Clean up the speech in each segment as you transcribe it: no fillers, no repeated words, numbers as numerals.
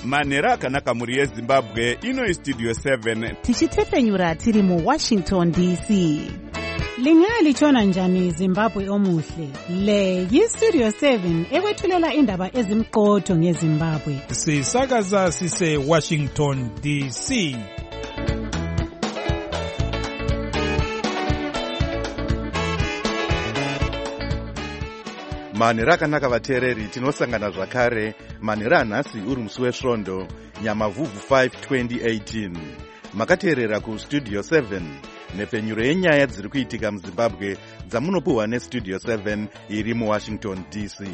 manhero akanaka mhuri yezimbabwe. Ino istudio 7 tichitefenyura tiri muWashington DC. Lingalitshona njani Zimbabwe omuhle? Le yistudio 7 ekwethulela indaba ezimqotho ngeZimbabwe. Sisakaza sise Washington DC. Manhero akanaka vateereri, tinosangana zvakare manhero anhasi uri musi wesvondo Nyamavhuvhu 5 2018. Makateerera kustudio 7 nepfenyuro yenyaya dziri kuitika muZimbabwe dzamunopuhwa nestudio 7 iri muWashington DC.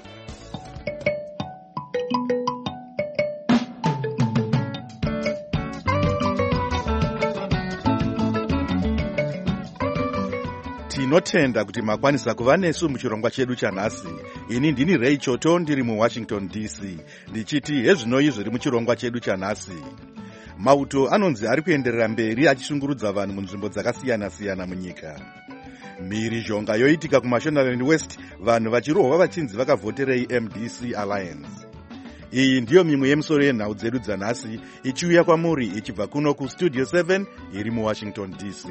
Tinotenda kuti makwanisa kuva nesu muchirongwa chedu chanhasi. Ini ndini Ray Choto ndiri muWashington DC ndichiti hezvinoi zviri muchirongwa chedu chanhasi. Mauto anonzi ari kuenderera mberi achishungurudza vanhu munzvimbo dzakasiyana-siyana munyika. Mhirizhonga yoitika kuMashonaland West, vanhu vachirohwa vachinzi vakavhoterei MDC Alliance. Iyi ndiyo mimwe yemisoro yenhau dzedu dzanhasi ichiuya kwamuri ichibva kuno kustudio 7 iri muWashington DC.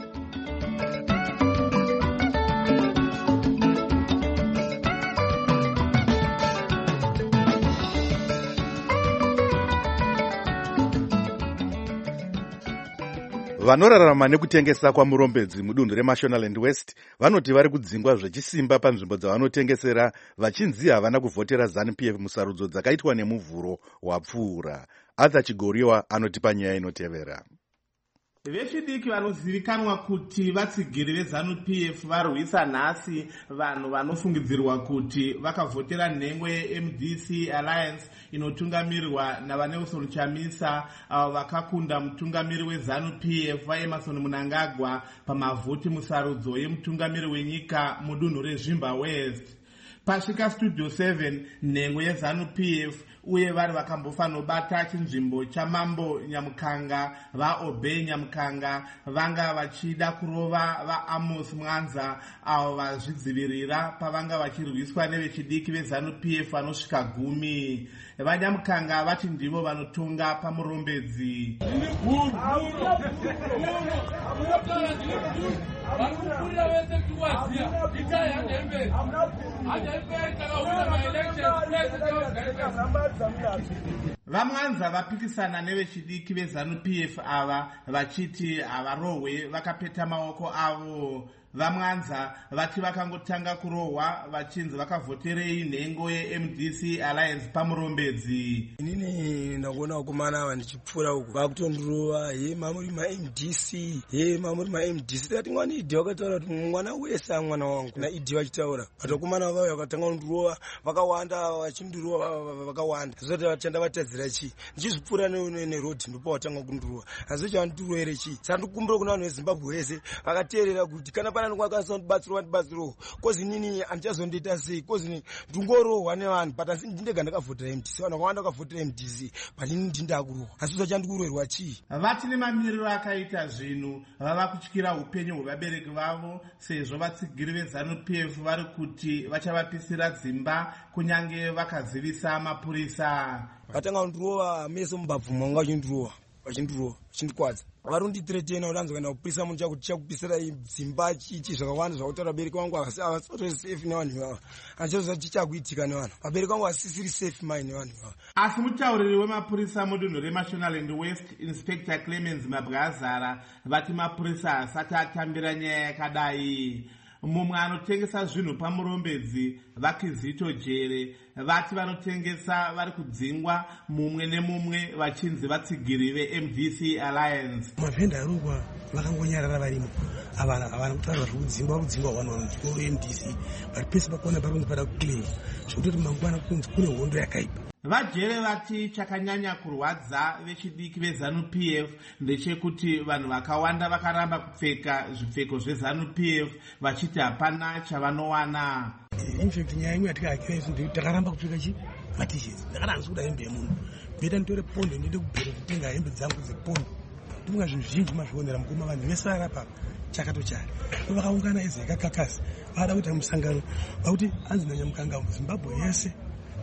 Vanorarama nekutengesa kwamurombedzi mudunhu reMashonaland West vanoti vari kudzingwa zvechisimba panzvimbo dzavanotengesera, vachinzi havana kuvhotera ZANU-PF musarudzo dzakaitwa nemuvhuro wapfuura. Arthur Chigoriwa anotipa nyaya inotevera. Vechidiki vanozivikanwa kuti vatsigiri veZANU-PF varwisa nhasi vanhu vanofungidzirwa kuti vakavhotera nhengo yeMDC Alliance inotungamirirwa naVanelson Chamisa, avo vakakunda mutungamiri weZANU-PF vaEmerson Mnangagwa pamavhoti musarudzo yemutungamiri wenyika mudunhu reZvimba West. Pasvika studio 7 nhengo yeZANU-PF uye vari vakambofanobata chinzvimbo chamambo Nyamukanga, vaObey Nyamukanga vanga vachida kurova vaAmos Mwanza avo vazvidzivirira pavanga vachirwiswa nevechidiki veZANU-PF vanosvika 10. VaNyamukanga vati ndivo vanotonga pamurombedzi. VaMwanza vapikisana nevechidiki veZANU-PF ava vachiti havarohwe vakapeta maoko avo. VaMwanza vati vakangotanga kurohwa vachinzi vakavhoterei nhengo yeMDC Alliance pamurombedzi. Inini ndakuona vakomana ava ndichipfuura uku vakutondirova, he mamuri maMDC, he mamuri maMDC. Tikati mwana Idhi vakataura kuti mwana wese mwana wangu naIdhi vachitaura. Vatakomana vavo vakatanga kundirova vakawanda, vachindirova vakawanda. Zvoti vatenda vatadzira chii ndichizvipfuura nerodhi ndipo vatanga kundirova. Asi chavandirova here chii? Saka ndikumbira kuna vanhu veZimbabwe vese vakateerera kuti kana pana ndikakwanisa ndibatsiro ndibatsiro kozi nini andichazondiita sei, kozi ndingorohwa nevanhu but asi ndindega ndakavhotera MDC, vanhu vakawanda vakavhotera MDC but ini ndindakurohwa. Asi zvachandikuroherwa chii? Vati nemamiriro akaita zvinhu vava kutyira upenyu hwevabereki vavo sezvo vatsigiri veZANU-PF vari kuti vachavapisira dzimba kunyange vakazivisa mapurisa. Vatanga kundirova mese mubabvumo vanga vachindirova vachindikwadza. Vari kunditiretena kuti anzoenda kupisa munhu chakuti chakupisira dzimba chichi zvakawanda zvakutaura vabereki vangu havasitori safe nevanhu ivava. Andichaziva chichakuitika nevanhu. Vabereki vangu vasisiri safe mai nevanhu ivava. Asi mutauriri wemapurisa mudunhu reMashonaland West, Inspector Clemens Mabwazara, vati mapurisa hasati atambira nyaya yakadai. Mumwe anotengesa zvinhu pamurombedzi Vakizito Jere vati vanotengesa vari kudzingwa mumwe nemumwe vachinzi vatsigiri veMDC Alliance. Mavhenda arukwa vakangonyarara varimo havana kutaura zvekudzingwa vanhu vanotoro MDC vari pese pakona paronzi pada kuclaim zvekutoti mangwana kunzi kune hondo yakaipa. Vajere vati chakanyanya kurwadza vechidiki veZANU-PF ndechekuti vanhu vakawanda vakaramba kupfeka zvipfeko zveZANU-PF vachiti hapana chavanowana. Infact nyaya imwe yatikahakira isu takaramba kupfeka chi matisheti. Ndakadanzi kuda hembe yemunhu bheta nditore pondo ndiende kubhero kutenga hembe dzangu dzepondo. Ndinga zvinhu zvizhinji mazvionera mukoma vanhu vese varapa chakatochari. Vakaungana eze yakakakasa vada kuita musangano vakuti hanzi naNyamukanga Zimbabwe yese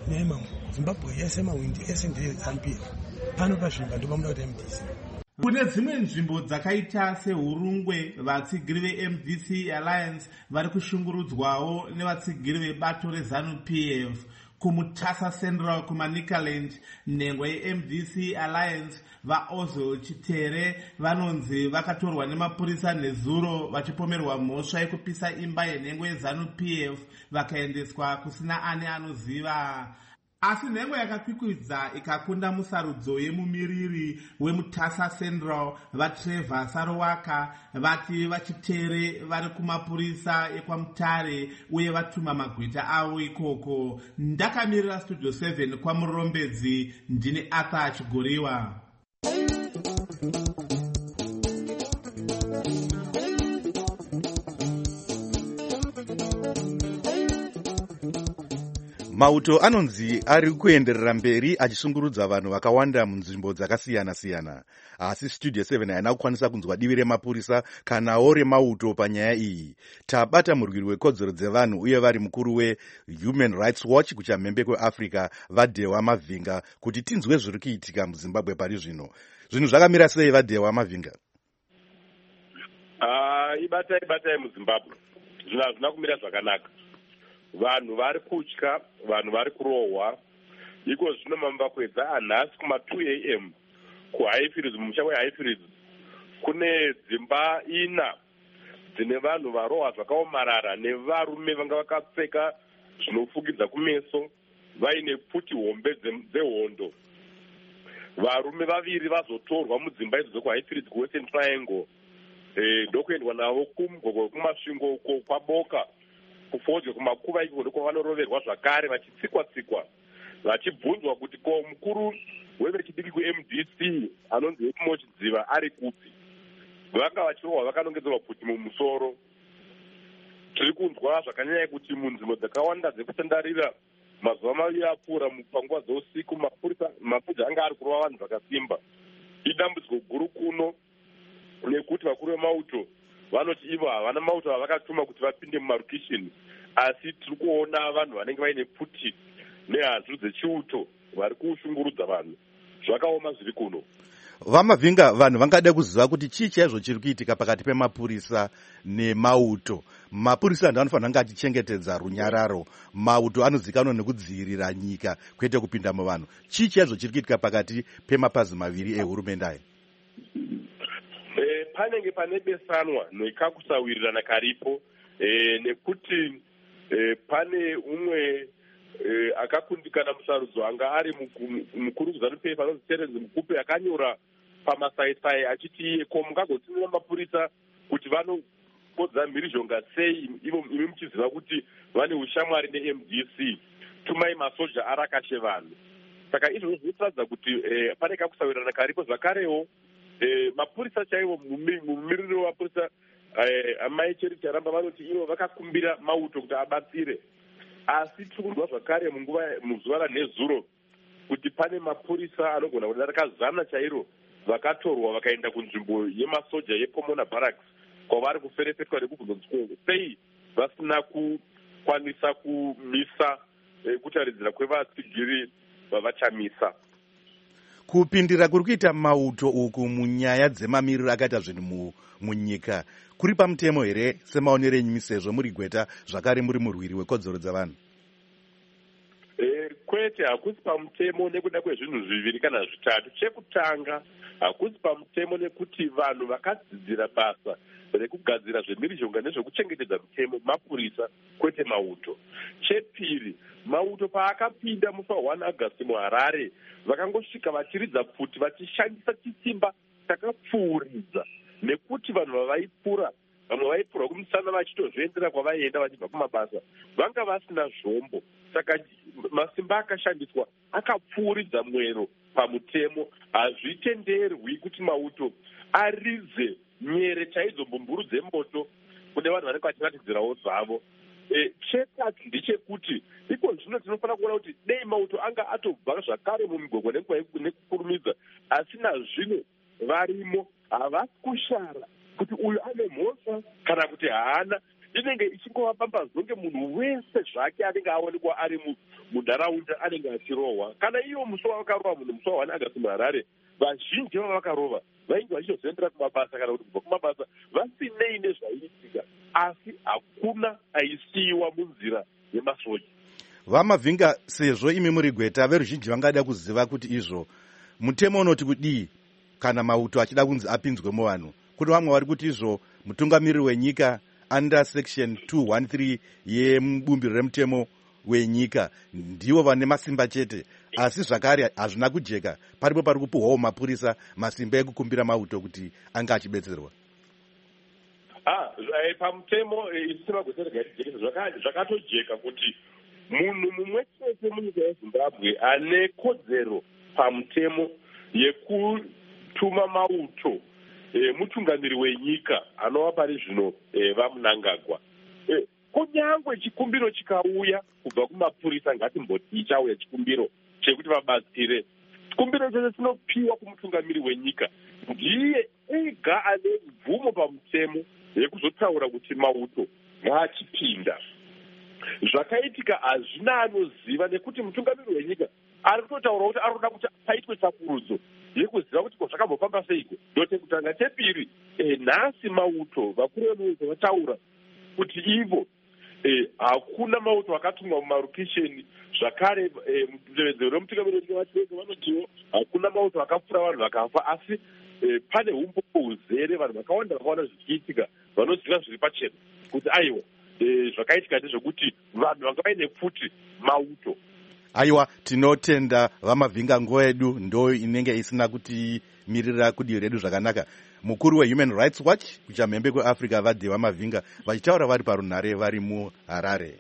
neema Zimbabwe yese mawindi ese ndezambiya pano pazvimba ndopamuna kuti MDC. Kune dzimwe nzvimbo dzakaita seHurungwe, vatsigiri veMDC Alliance vari kushungurudzwawo nevatsigiri vebato reZANU-PF. Kumutasa Central kuManicaland, nhengo yeMDC Alliance vaOzil Chitere vanonzi vakatorwa nemapurisa nezuro vachipomerwa mhosva yekupisa imba yenhengo yeZANU-PF vakaendeswa kusina ani anoziva. Asi nhengo yakakwikwidza ikakunda musarudzo yemumiriri weMutasa Central vaTrevor Sarowaka vati vachitere vari kumapurisa ekwaMutare uye vatuma magwita avo ikoko. Ndakamirira Studio 7 kwamurombedzi, ndini Arthur Chigoriwa. Mauto anonzi ari kuenderera mberi achishungurudza vanhu vakawanda munzvimbo dzakasiyana-siyana. Asi Studio 7 haina kukwanisa kunzwa divi remapurisa kanawo remauto panyaya iyi. Tabata murwiri wekodzero dzevanhu uye vari mukuru weHuman Rights Watch kuchamhembe kweAfrica Vadhewa Mavhinga kuti tinzwe zviri kuitika muZimbabwe pari zvino. Zvinhu zvakamira sei Vadhewa Mavhinga? Ibatai muZimbabwe. Zvinhu hazvina kumira zvakanaka. Vanhu vari kutya, vanhu vari kurohwa. Iko zvino mambakwedza anhasi kuma2 AM kuHighfields, mumusha weHighfields kune dzimba 4 dzine vanhu varohwa zvakaomarara nevarume vanga vakapfeka zvinofukidza kumeso vaine pfuti hombe dzehondo. Varume 2 vazotorwa mudzimba idzodzo kuHighfields kuWestern Triangle ndokuendwa navo kumugogoro kumasvingo uko kwaboka kufodyo kumakuva iko ndiko vanoroverwa zvakare vachitsikwa-tsikwa vachibvunzwa kuti ko mukuru wevechidiki kuMDC anonzi Epimo Chidziva ari kupi. Vanga vachirohwa vakanongedzerwa pfuti mumusoro. Tiri kunzwa zvakanyanya kuti munzvimbo dzakawanda dzekutandarira mazuva 2 apfuura panguva dzeusiku mapfuta anga ari kurova vanhu zvakasimba. Idambudziko guru kuno nekuti vakuru vemauto vanoti ivo havana mauto avakatuma kuti vapinde mumarukishini, asi tiri kuona vanhu vanenge vaine pfuti nehanzu dzechiuto vari kushungurudza vanhu. Zvakaoma zviri kuno. Vamavhinga, vanhu vangada kuziva kuti chii chaizvo chiri kuitika pakati pemapurisa nemauto. Mapurisa ndiwo anofanira kunge achichengetedza runyararo, mauto anozivikanwa nekudzivirira nyika kwete kupinda muvanhu. Chii chaizvo chiri kuitika pakati pemapazi maviri ehurumende aya? Panenge pane besanwa nekakusawirirana karipo nekuti pane umwe akakundikana musarudzo anga ari mukuru kuZANU-PF anonzi Terence Mukupe akanyora pamasaisai achiti iye ko mungagotsinira mapurisa kuti vanopodza mhirizhonga sei imi muchiziva kuti vane ushamwari neMDC, tumai masoja arakashe vanhu. Saka izvozvo zvinotaridza kuti pane kakusawirirana karipo. Zvakarewo mapurisa chaivo mumiriri wemapurisa amai Cherity Aramba vanoti ivo vakakumbira mauto kuti abatsire, asi tiri kunzwa zvakare muzuva ranhezuro kuti pane mapurisa anogona kudarika 100 chairo vakatorwa vakaenda kunzvimbo yemasoja yePomona Barracks kwavari kuferefetwa nekubvunzwa sei vasina kukwanisa kumisa kutaridzira kwevatsigiri vavachamisa. Kupindira kuri kuita mauto uku munyaya dzemamiriro akaita zvinhu munyika kuri pamutemo here semaonero enyu sezvo muri gweta zvakare muri murwiri wekodzero dzavanhu? Kwete, hakusi pamutemo nekuda kwezvinhu 2 kana 3. Chekutanga, hakusi pamutemo nekuti vanhu vakadzidzira basa rekugadzira zvemhirizhonga nezvekuchengetedza mutemo mapurisa kwete mauto. Chepiri, mauto paakapinda musi wa1 August muHarare vakangosvika vachiridza pfuti vachishandisa chisimba chakapfuuridza nekuti vanhu vavaipfuura, vamwe vaipfuura kumusana vachitozviendera kwavaienda vachibva kumabasa, vanga vasina zvombo. Saka masimba akashandiswa akapfuuridza mwero pamutemo. Hazvitenderwi kuti mauto aridze nyere chaidzo mbumburu dzemoto kune vanhu vanenge vachiratidzirawo zvavo. Chekati ndechekuti iko zvino tinofanira kuona kuti dei mauto anga atobva zvakare mumigogwa nekukurumidza, asi nazvino varimo havasi kushara kuti uyu ane mhosva kana kuti haana. inenge ichingovapamba zonge munhu wese zvake anenge aonekwa ari munharaunda anenge achirohwa. Kana iyo musi wavakarova munhu musi wa1 Agasti muHarare, vazhinji vavakarova vainge vachizoendera kumabasa kana kuti kubva kumabasa vasinei nezvaiitika, asi hakuna aisiyiwa munzira yemasoja. VaMavhinga, sezvo imi muri gweta, veruzhinji vangada kuziva kuti izvo mutemo unoti kudii kana mauto achida kunzi apinzwe muvanhu. Kune vamwe vari kuti izvo mutungamiriri wenyika under section 213 yemubumbiro remutemo wenyika ndivo vane masimba chete, asi zvakare hazvina kujeka, paripo pari kupuhwawo mapurisa masimba ekukumbira mauto kuti anga achibetserwa. Pamutemo isima kuseregaiijekesa zvakatojeka kuti munhu mumwe chete munyika yeZimbabwe ane kodzero pamutemo yekutuma mauto mutungamiri wenyika anova pari zvino vaMnangagwa. Kunyangwe chikumbiro chikauya kubva kumapurisa, ngatimboti chauya chikumbiro chekuti vabatsire, chikumbiro chese chinopiwa kumutungamiri wenyika. Ndiye ega ane mvumo pamutemo yekuzotaura kuti mauto ngaachipinda. Zvakaitika hazvina anoziva, nekuti mutungamiri wenyika ari kutotaura kuti ari kuda kuti paitwe tsvakurudzo yekuziva kuti zvakambofamba seiko. Ndotekutanga chepiri, nhasi mauto vakuru vemunyika vataura kuti ivo hakuna mauto akatumwa mumarokesheni. Zvakare mutevedzero remutungamiri wenyika vachiweza vanotiwo hakuna mauto akapfura vanhu vakafa, asi pane umbombo huzere vanhu vakawanda vakaona zvichiitika vanoziva zviri pachena kuti aiwa zvakaitika ndezvekuti vanhu vanga vaine pfuti mauto. Aiwa, tinotenda VaMavhinga, nguva yedu ndo inenge isina kutimirira kudii redu zvakanaka. Mukuru weHuman Rights Watch kuchamhembe kweAfrica vadhi VaMavhinga vachitaura vari parunhare vari muHarare.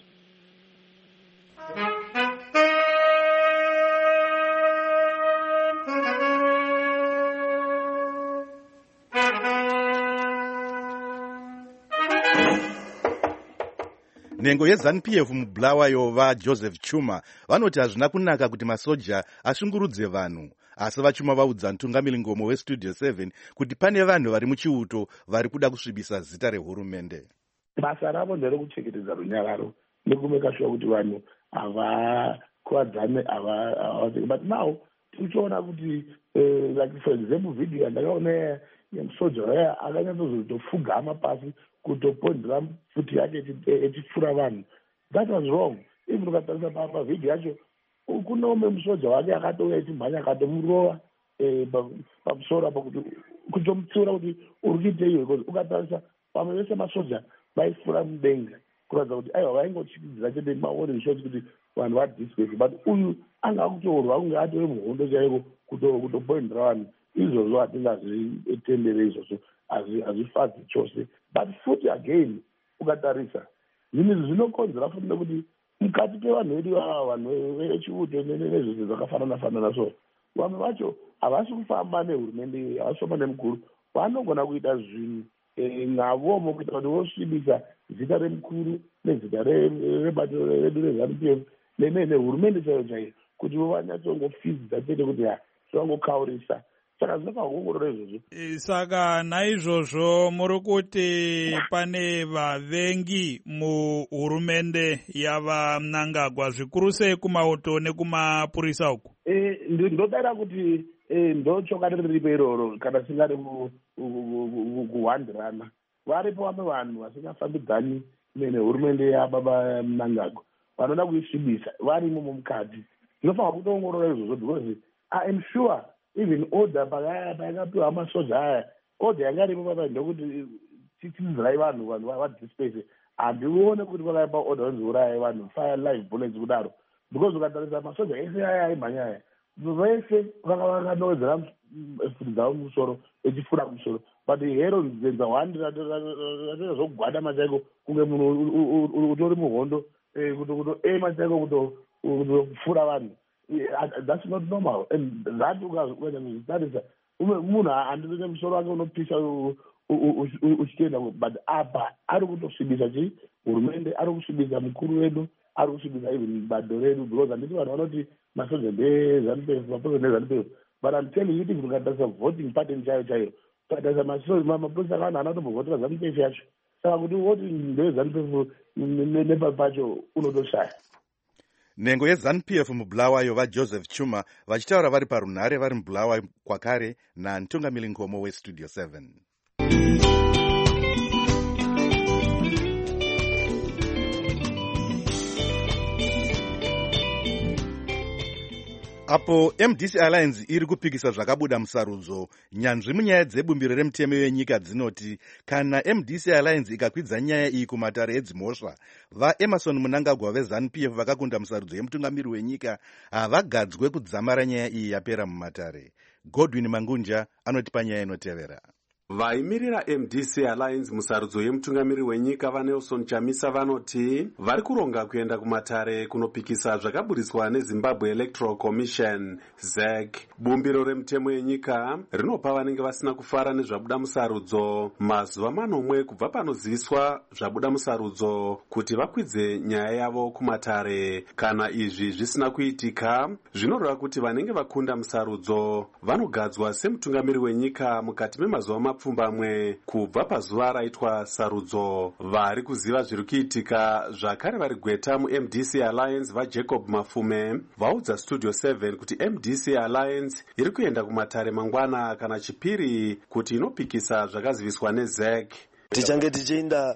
Nhengo yeZANU-PF mubulawayo vaJoseph Chuma vanoti hazvina kunaka kuti masoja ashungurudze vanhu, asi vaChuma vaudza mutungamiri ngomo weStudio 7 kuti pane vanhu vari muchiuto vari kuda kusvibisa zita rehurumende. Basa ravo nderekuchengetedza runyararo nekumeka sure kuti vanhu havakuvadzane, but now tichiona kuti like for example video yandakaona yemusoja waya akanyatsozotofugama pasi kutopondera futi yake echipfura vanhu. That was wrong. Even ukatarisa pavhidhiyo yacho kuna umwe musoja wake akatouya echimhanya akatomurova pamusoro apa kutomupfuura kuti uri kuitei, because ukatarisa vamwe vese masoja vaipfuura mudenga kuratidza kuti aiwa vaingochikidzira chete maone shoti kuti vanhu vadispece, but uyu anga akutorwa kunge atore muhondo chaiko kutopoindera vanhu. Izvozvo hatingazvitendere izvozvo, hazvifadzi chose. But futi again ukatarisa zvinhu zvinokonzera futi nekuti mukati pevanhu vedu vanhu vechiuto nezvese zvakafanana so vamwe vacho havasi kufamba nehurumende, havasi kufamba nemukuru, vanogona kuita zvinhu navomo kuita kuti vosvibisa zita remukuru nezita rebato redu reZANU-PF nehurumende chaiyo chaiyo, kuti vanyatsongofizidza chete kuti vangokaurisa. Saka zvinofanongorora izvozvo. Saka naizvozvo muri kuti pane vavengi muhurumende yavaMnangagwa, zvikuru sei kumauto nekumapurisa uku? Ndodara kuti ndochoka riripo iroro kana singari kuhwandirana. Varipo vamwe vanhu vasingafambidzani nehurumende yababa Mnangagwa vanoda kuisvibisa varimo mukati. Ndinofanira kutoongorora izvozvo because I am sure even order pakapiwa masoja aya, order yanga iripo papa ndokuti tidzirai vanhu vadispace. Handione kuti vakaipa order vanzouraya vanhu fire live bullets kudaro, because ukatarisa masoja ese aya aimhanya aya vese vakanowedzera futi dzavo musoro echifura musoro, but hero nzenza hwandi ratera zvogwada machaiko kunge munhu utori muhondo kutoema chaiko kutofura vanhu. That's not normal. And that ukazvitarisa munhu handine musoro wake unopisa uchitenda, but apa ari kutosvibisa chii hurumende, ari kusvibisa mukuru wedu, ari kusvibisa even bado redu, because handiti vanhu vanoti masoja ndeZANU-PF, masoja ndeZANU-PF, but I'm telling you kuti ukatarisa voting pattern chaiyo ukatarisa mapurisa kana anotombovhotera ZANU-PF yacho saka kuti woti ndeweZANU-PF nepapacho unotoshaya. Nhengo yeZANU-PF muBulawayo vaJoseph Chuma vachitaura vari parunhare vari muBulawayo kwakare naMtungamiri Ngomo weStudio 7. Apo MDC Alliance iri kupikisa zvakabuda musarudzo, nyanzvi munyaya dzebumbiro remutemo wenyika dzinoti kana MDC Alliance ikakwidza nyaya iyi kumatare edzimhosva, vaEmerson Mnangagwa veZANU-PF vakakunda musarudzo yemutungamiri wenyika havagadzwe kudzamara nyaya iyi yapera mumatare. Godwin Mangunja anoti panyaya inotevera. Vaimirira MDC Alliance musarudzo yemutungamiri wenyika vaNelson Chamisa vanoti vari kuronga kuenda kumatare kunopikisa zvakaburiswa neZimbabwe Electoral Commission ZEC. Bumbiro remutemo yenyika rinopa vanenge vasina kufara nezvabuda musarudzo mazuva manomwe kubva panoziviswa zvabuda musarudzo kuti vakwidze nyaya yavo kumatare. Kana izvi zvisina kuitika, zvinoreva kuti vanenge vakunda musarudzo vanogadzwa semutungamiri wenyika mukati memazuva mapfumbamwe kubva pazuva raitwa sarudzo. Vari kuziva zviri kuitika zvakare vari gweta muMDC Alliance vaJacob Mafume vaudza Studio 7 kuti MDC Alliance iri kuenda kumatare mangwana kana chipiri kuti inopikisa zvakaziviswa neZEC. Tichange tichienda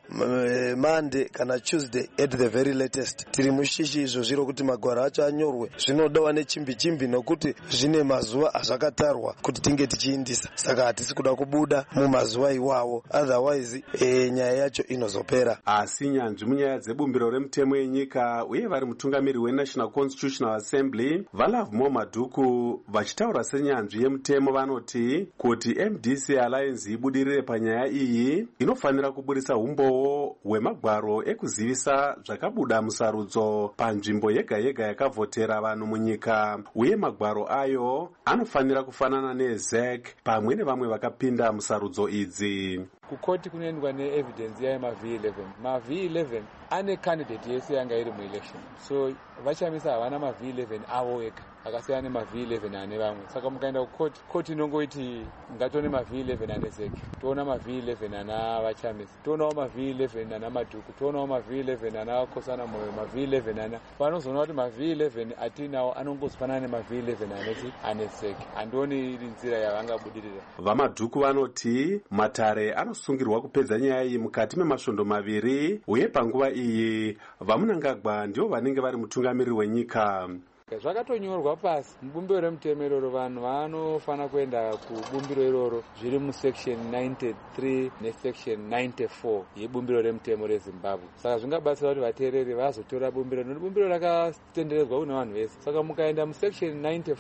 Monday kana Tuesday at the very latest. Tiri mushishi izvo zviro kuti magwaro acho anyorwe. Zvinodawa nechimbi nokuti zvine mazuva azvakatarwa kuti tinge tichiindisa. Saka hatisi kuda kubuda mumazuva iwawo. Otherwise nyaya yacho inozopera. Asi nyanzvi munyaya dzebumbiro remutemo yenyika uye vari mutungamiri weNational Constitutional Assembly vaLovemore Madhuku vachitaura senyanzvi yemutemo vanoti kuti MDC Alliance ibudirire panyaya iyi inofanira kuburisa umbowo hwemagwaro ekuzivisa zvakabuda musarudzo panzvimbo yega yega yakavhotera vanhu munyika, uye magwaro ayo anofanira kufanana neZEC pamwe nevamwe vakapinda musarudzo idzi. Kukoti kunoendwa neevidence yayo maV11. maV11 ane candidate yese yanga iri muelection, so vaChamisa havana maV11 avo ega akasiyana nemaV11 ane vamwe. Saka mukaenda kukoti, koti inongoiti ngatone maV11 ane ZEC, toona maV11 ana vaChamisa, toonawo maV11 ana Madhuku, toonawo maV11 ana Kosana Moyo, maV11 ana vanozoona kuti maV11 atinawo anongozifanana nemaV11 ane ZEC. Handoni iri nzira yavangabudirira. VaMadhuku vanoti matare anosungirwa kupedza nyaya iyi mukati memasvondo maviri, uye panguva iyi vaMnangagwa ndio vanenge vari mutungamiri wenyika. Zvakatonyorwa pasi mubumbiro remutemo iroro, vanhu vanofana kuenda kubumbiro iroro zviri musection 93 nesection 94 yebumbiro remutemo reZimbabwe. Saka zvingabatsira kuti vateereri vazotora bumbiro, nokuti bumbiro rakatenderedzwa kuna vanhu vese. Saka mukaenda musection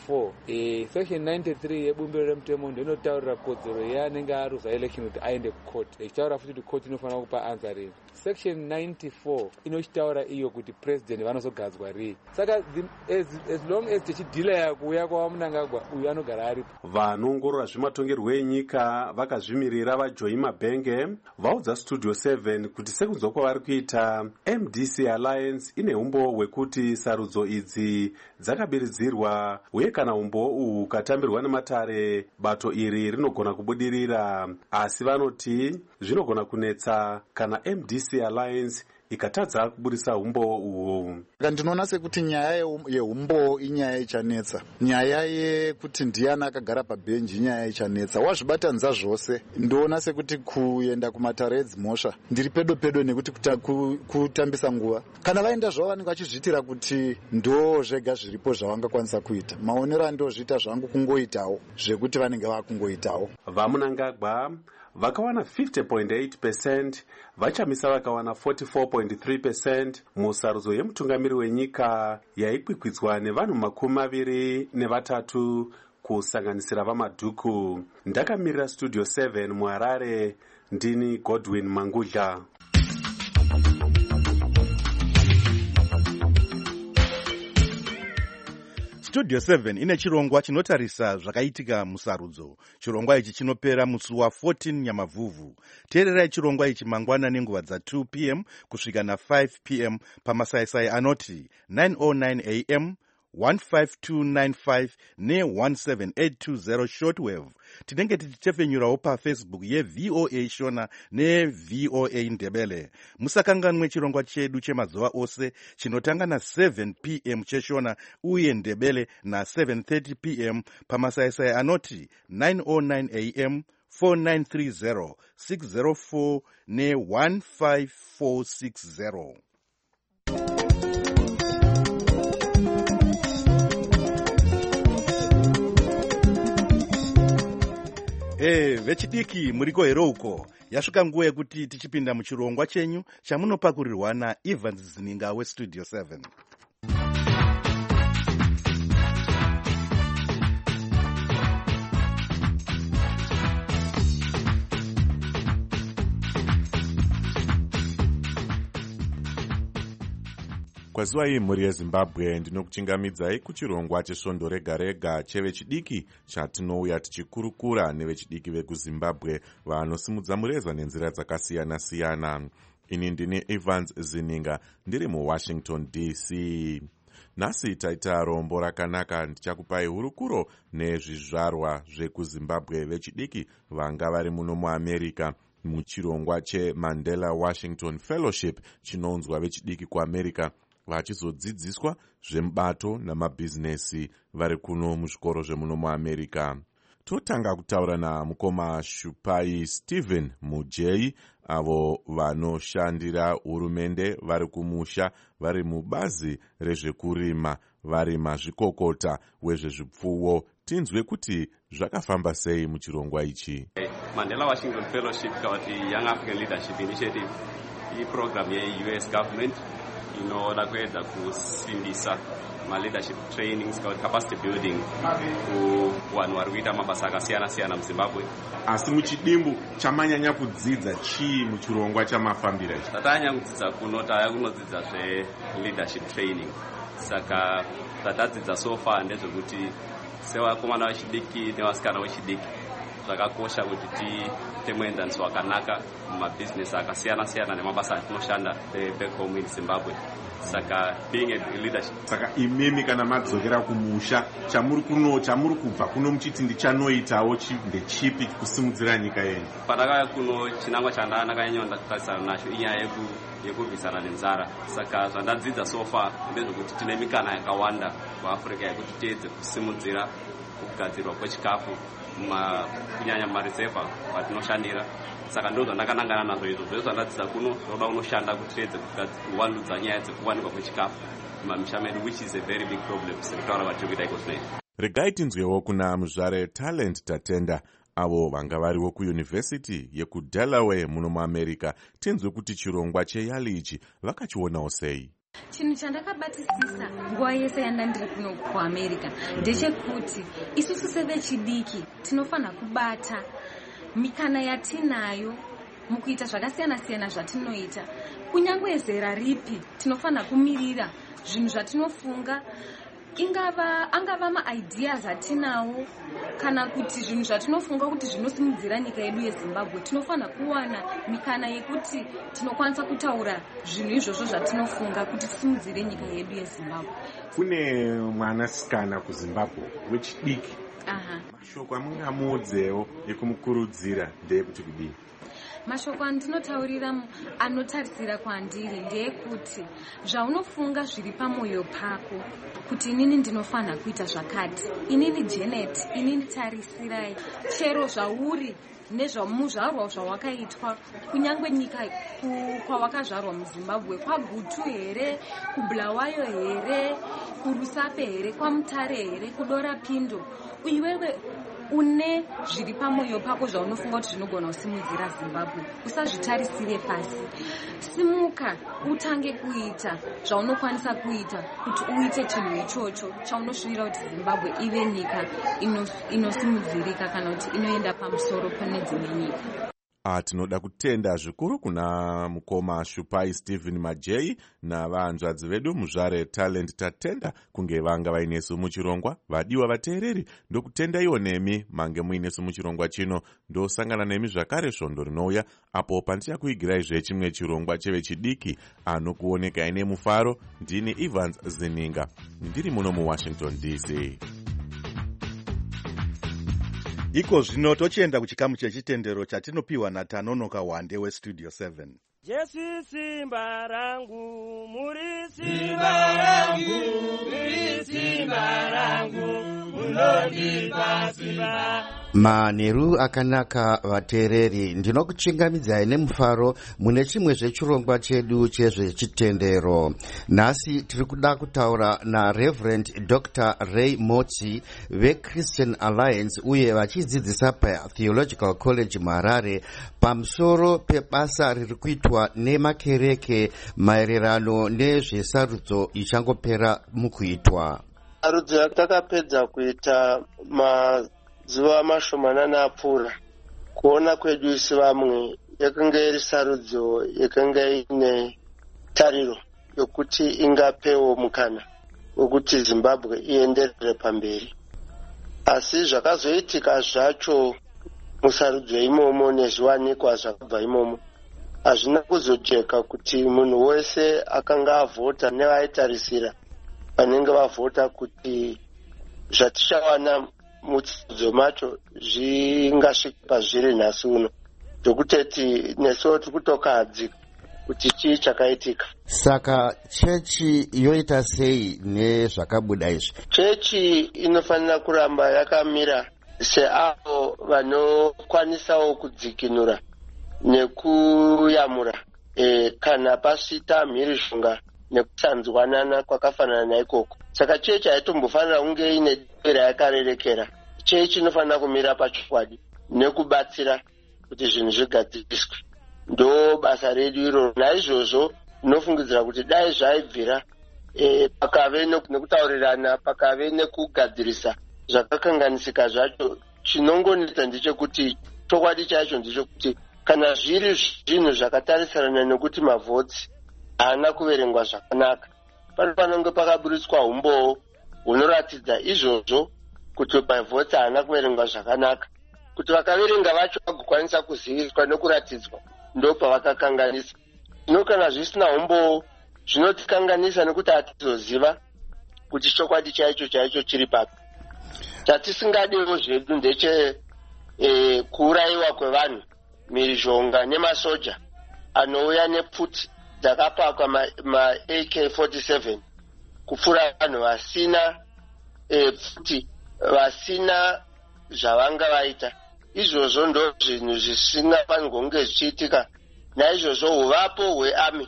94, section 93 yebumbiro remutemo ndinotaurira kodzero yeanenge aruza election kuti aende kukoti, ichitaura futi kuti koti inofanira kupa answer. Section 94 inochitaura iyo kuti president vanozogadzwa rii. Saka as long as tichidhilaya kuuya kwaMnangagwa uyu anogara aripo. Vanoongorora zvematongerwo enyika vakazvimirira vaJoyi Mabhenge vaudza Studio 7 kuti sekunzwa kwavari kuita, MDC Alliance ine umbo hwekuti sarudzo idzi dzakabiridzirwa, uye kana umbo uhu ukatambirwa nematare bato iri rinogona kubudirira. Asi vanoti zvinogona kunetsa kana MDC Alliance ikatadza kuburisa umbo uhu. Ndinoona sekuti nyaya yeumbo inyaya ichanetsa. Nyaya yekuti ndiani akagara pabhenji inyaya ichanetsa. Wazvibatanidza zvose, ndoona sekuti kuenda kumatare edzimhosva ndiri pedo nekuti kutambisa nguva. Kana vaenda zvavo vanenge vachizviitira kuti ndo zvega zviripo zvavangakwanisa kuita. Maonero andozviita zvangu kungoitawo zvekuti vanenge vakungoitawo. VaMnangagwa vakawana 50.8%, vaChamisa vakawana 44.3% musarudzo yemutungamiri wenyika yaikwikwidzwa nevanhu 23 kusanganisira vaMadhuku. Ndakamirira Studio 7 muHarare, ndini Godwin Mangudla. Studio 7 ine chirongwa chinotarisa zvakaitika musarudzo. Chirongwa ichi chinopera musi wa14 Nyamavhuvhu. Teererai chirongwa ichi mangwana nenguva dza2 p.m. kusvika na5 p.m. pamasaisai anoti 9:09 a.m., 15295 ne17820 shortwave. Tinenge tichitefenyurawo paFacebook yeVOA Shona neVOA Ndebele. Musakanganwe chirongwa chedu chemazuva ose chinotanga na7 p.m. cheshona uye Ndebele na 7:30 p.m. pamasaisai anoti 909 a.m. 4930 604 ne15460. Vechidiki muriko here uko. Yasvika nguva yekuti tichipinda muchirongwa chenyu chamunopakurirwa naEvans Zininga weStudio 7. Kwazuva iyi mhuri yeZimbabwe ndinokuchingamidzai kuchirongwa chesvondo rega rega chevechidiki chatinouya tichikurukura nevechidiki vekuZimbabwe vanosimudza mureza nenzira dzakasiyana siyana. Ini ndine Evans Zininga ndiri muWashington DC. Nhasi taita rombo rakanaka. Ndichakupai hurukuro nezvizvarwa zvekuZimbabwe vechidiki vanga vari muno muAmerica muchirongwa cheMandela Washington Fellowship chinounzwa vechidiki kuAmerica vachizodzidziswa zvemubato namabhizinesi vari kuno muzvikoro zvemuno muAmerica. Totanga kutaura namukoma Shupai Stephen Mujei, avo vanoshandira hurumende vari kumusha vari mubazi rezvekurima, vari mazvikokota wezvezvipfuwo. Tinzwe kuti zvakafamba sei muchirongwa ichi. Mandela Washington Fellowship kawati Young African Leadership Initiative iprogram ye-US government inoda kuedza kusimbisa ma-leadership trainings kawati capacity building kuvanhu vari kuita mabasa akasiyana siyana muZimbabwe. Asi muchidimbu chamanyanya kudzidza chii muchirongwa chamafambira ichi? Tatanyanya kudzidza taya kunodzidza zve-leadership training. Saka tatadzidza so far ndezvekuti sevakomana vechidiki nevasikana vechidiki zvakakosha kuti tiite muenzaniso wakanaka mumabhizinesi akasiyana siyana nemabasa atinoshanda back home in Zimbabwe. Saka being a leadership. Saka imimi kana madzokera kumusha chamuri kubva kuno muchiti ndichanoitawo ndechipi kusimudzira nyika yenyu? Pandakauya kuno chinangwa chandakanyanya ndakatarisana nacho inyaya yekurwisana nenzara. Saka zvandadzidza so far ndezvekuti tine mikana yakawanda kuAfrica yekuti tiedze kusimudzira kugadzirwa kwechikafu kunyanya mumaresevha patinoshandira. Saka ndo zvandakanangana nazvo izvo zvese zvandadzidza kuno zvoda unoshanda kuti tiedze kuvandudza nyaya dzekuwanikwa kwechikafu mumamisha medu, which is a very big problem sekutaura vatiri kuita iko zvinoizvi. Regai tinzwewo kuna muzvare Talent Tatenda, avo vanga variwo kuyunivhesiti yekuDelaware muno muAmerica. Tinzwe kuti chirongwa cheyali ichi vakachionawo sei. Chinhu chandakabatisisa nguva yese yandandiri kuno kuAmerica ndechekuti isusu sevechidiki tinofanira kubata mikana yatinayo mukuita zvakasiyana siyana zvatinoita. Kunyangwe zera ripi tinofanira kumirira zvinhu zvatinofunga, angava ma-ideas atinawo kana kuti zvinhu zvatinofunga kuti zvinosimudzira nyika yedu yeZimbabwe. Tinofanira kuwana mikana yekuti tinokwanisa kutaura zvinhu izvozvo zvatinofunga kuti tisimudzire nyika yedu yeZimbabwe. Kune mwanasikana kuZimbabwe wechidiki. Mashoko amungamuudzewo ekumukurudzira ndeyekuti kudii? Mashoko andinotaurira anotarisira kwandiri ndeyekuti zvaunofunga zviri pamwoyo pako kuti inini ndinofanira kuita zvakati, inini Janet, inini tarisirai, chero zvauri nezvamuzvarwa zvawakaitwa, kunyangwe nyika kwawakazvarwa muZimbabwe, kwaGutu here, kuBulawayo here, kuRusape here, kwaMutare here, kuDora Pindo, iwewe une zviri pamwoyo pako zvaunofunga kuti zvinogona kusimudzira Zimbabwe, usazvitarisire pasi. Simuka utange kuita zvaunokwanisa kuita kuti uite chinhu ichocho chaunosvira kuti Zimbabwe ive nyika inosimudzirika kana kuti inoenda pamusoro pane dzimwe nyika. tinoda kutenda zvikuru kuna mukoma Shupai Stephen Majei navanzvadzi vedu muzvare Talent Tatenda kunge vanga vainesu muchirongwa. Vadiwa vateereri, ndokutenda iwo nemi mange muinesu muchirongwa chino. Ndosangana nemi zvakare svondo rinouya apo pandichakuigirai zvechimwe chirongwa chevechidiki anokuoneka aine mufaro. Ndini Evans Zininga, ndiri muno muWashington DC. Iko zvino tochienda kuchikamu chechitendero chatinopiwa naTanonoka Wande weStudio 7. Jesu simba rangu, muri simba rangu, muri simba rangu, munondipa simba. Manheru akanaka vateereri, ndinokuchingamidzai nemufaro mune chimwe zvechirongwa chedu chezvechitendero. Nhasi tiri kuda kutaura naReverend Dr. Ray Motsi veChristian Alliance uye vachidzidzisa paTheological College Harare pamusoro pebasa riri kuitwa nemakereke maererano nezvesarudzo ichangopera mukuitwa. Sarudzo yatakapedza kuita mazuva mashomanana apfuura, kuona kwedu isi vamwe yakanga iri sarudzo yakanga ine tariro yokuti ingapewo mukana wekuti Zimbabwe ienderere pamberi. Asi zvakazoitika zvacho musarudzo imomo nezviwanikwa zvakabva imomo hazvina kuzojeka kuti munhu wese akanga avhota nevaitarisira vanenge vavhota kuti zvatichawana musarudzo macho zvingasvika pazviri nhasi uno, zvokuteti nesuwo tiri kutokahadzika kuti chii chakaitika. Saka chechi yoita sei nezvakabuda izvi? Chechi inofanira kuramba yakamira seavo vanokwanisawo kudzikinura nekuyamura kana pasvita mhirizhonga nekusanzwanana kwakafanana naikoko. Saka chechi haitombofanira kunge ine dera yakarerekera. Chechi inofanira kumira pachokwadi nekubatsira kuti zvinhu zvigadziriswe. Ndo basa redu iro. Naizvozvo ndinofungidzira kuti dai zvaibvira pakave nekutaurirana, pakave nekugadzirisa zvakakanganisika zvacho, chinongonetsa ndechekuti chokwadi chacho ndechekuti kana zviri zvinhu zvakatarisana nekuti mavhotsi haana kuverengwa zvakanaka, panenge pakaburitswa umboo hunoratidza izvozvo kuti mavhotsi haana kuverengwa zvakanaka, kuti vakaverenga vacho vagokwanisa kuziviswa nekuratidzwa, ndo pavakakanganisa. Zvino kana zvisina umboo zvinotikanganisa nekuti hatizoziva kuti chokwadi chaicho chiri papi. Chatisingadiwo zvedu ndeche kuurayiwa kwevanhu, mhirizhonga nemasoja anouya nepfuti dzakapakwa ma-AK-47 kupfuura vanhu vasina pfuti, vasina zvavanga vaita. Izvozvo ndo zvinhu zvisingafanirwa kunge zvichiitika. Naizvozvo uvapo hweami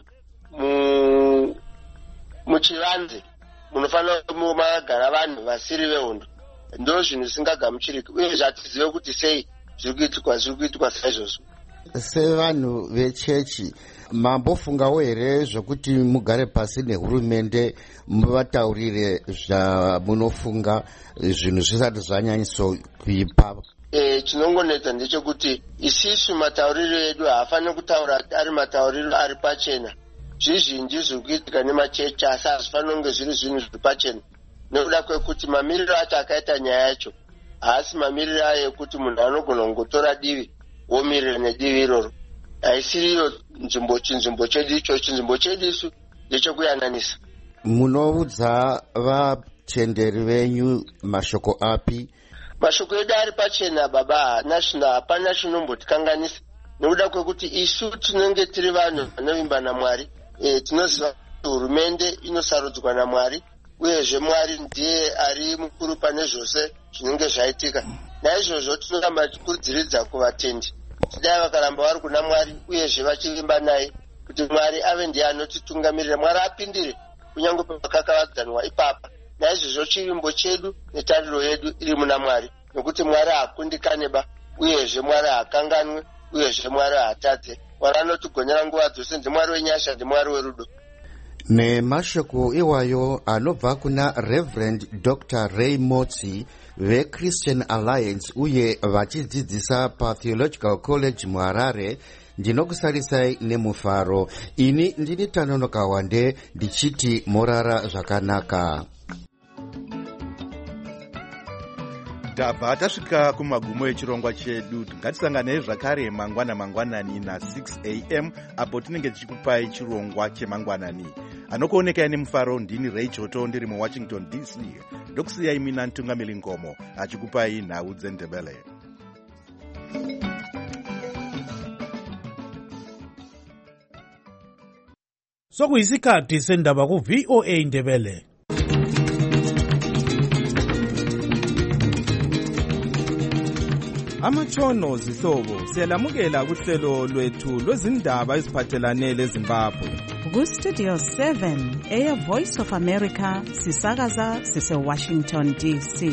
muchivanze munofanira makagara vanhu vasiri vehondo ndo zvinhu zvisingagamuchiriki, uye zvatizive kuti sei zviri kuitikwa saizvozvo. Sevanhu vechechi, mambofungawo here zvokuti mugare pasi nehurumende muvataurire zvamunofunga zvinhu zvisati zvanyanyiso kuipa? Chinongonetsa ndechekuti isisu matauriro edu haafaniri kutaura ari matauriro ari pachena. Zvizhinji zviri kuitika nemachechi asi hazvifaniri kunge zviri zvinhu zviri pachena, nekuda kwekuti mamiriro acho akaita nyaya yacho haasi mamiriro ayo ekuti munhu anogona kungotora divi womirira nedivi iroro. Haisiriyo chinzvimbo chedu icho. Chinzvimbo chedu isu ndechekuyananisa. Munoudza vatenderi venyu mashoko api? Mashoko edu ari pachena baba, hapana chinombotikanganisa, nekuda kwekuti isu tinenge tiri vanhu vanovimba naMwari. Tinoziva kuti hurumende inosarudzwa naMwari, uyezve Mwari ndiye ari mukuru pane zvose zvinenge zvaitika. Naizvozvo tinoramba tichikurudziridza kuvatendi kuti dai vakaramba vari kuna Mwari uyezve vachivimba naye, kuti Mwari ave ndiye anotitungamirira, Mwari apindire kunyange pakakavadzanwa ipapa. Naizvozvo chivimbo chedu netariro yedu iri muna Mwari, nokuti Mwari haakundikaneba, uyezve Mwari haakanganwe, uyezve Mwari haatadze. Mwari anotigonyera nguva dzose. NdiMwari wenyasha, ndiMwari werudo. Nemashoko iwayo anobva kuna Reverend Dr. Ray Motsi veChristian Alliance uye vachidzidzisa paTheological College muHarare. Ndinokusalisai nemufaro. Ini ndini Tanonoka Wande ndichiti morara zvakanaka. Tabva tasvika kumagumo echirongwa chedu. Ngatisanganei zvakare mangwanani na 6 am apo tinenge tichikupai chirongwa chemangwanani. Anokuonekai nemufaro ndini Ray Choto ndiri muWashington DC. Ndokusiyai mina Ntungamiri Ngomo achikupai nhau dzeNdebele. Sokuyisikhathi sendaba ku VOA Ndebele. Amatshono zihlobo siyalamukela kuhlelo lwethu lwezindaba eziphathelane leZimbabwe. Ku Studio 7 Air Voice of America sisakaza sise Washington DC.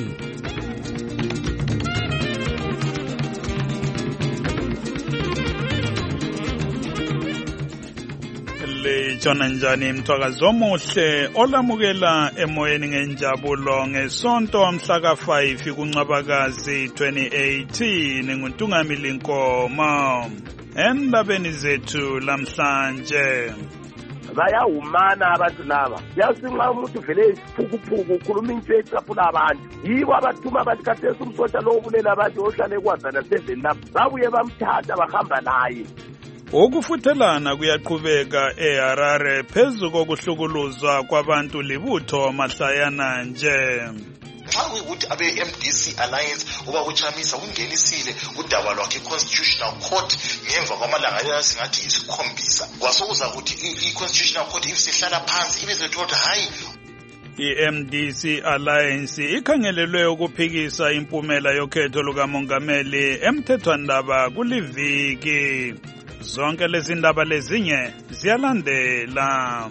Litshona njani mthwakazi omuhle olamukela emoyeni ngenjabulo ngesonto mhla ka5 kuNcwabakazi 2018 nguNtungamiri Nkomo. Endabeni zethu lamhlanje bayahumana abantu laba yazi nxa umuntu vele isiphukuphuku ukhuluma into ecaphula abantu yibo abathuma abantu kathesi umsotsha lo obulela abantu ohlale kwazana 7 lapho babuye bamthatha bahamba naye. Ukufuthelana kuyaqhubeka eHarare phezu kokuhlukuluzwa kwabantu libutho mahlayana nje. Xa kuyukuthi abe-MDC Alliance ubabuchamisa kungenisile udaba lwakhe i-Constitutional Court ngemva kwamalanga asingathi yisikhombisa kwasokuza ukuthi i-Constitutional Court isihlala phansi ibizothola ukuthi hayi i-MDC Alliance ikhangelelwe ukuphikisa impumela yokhetho lukamongameli emthethwandaba kuliviki. Zonke lezi ndaba lezinye ziyalandela.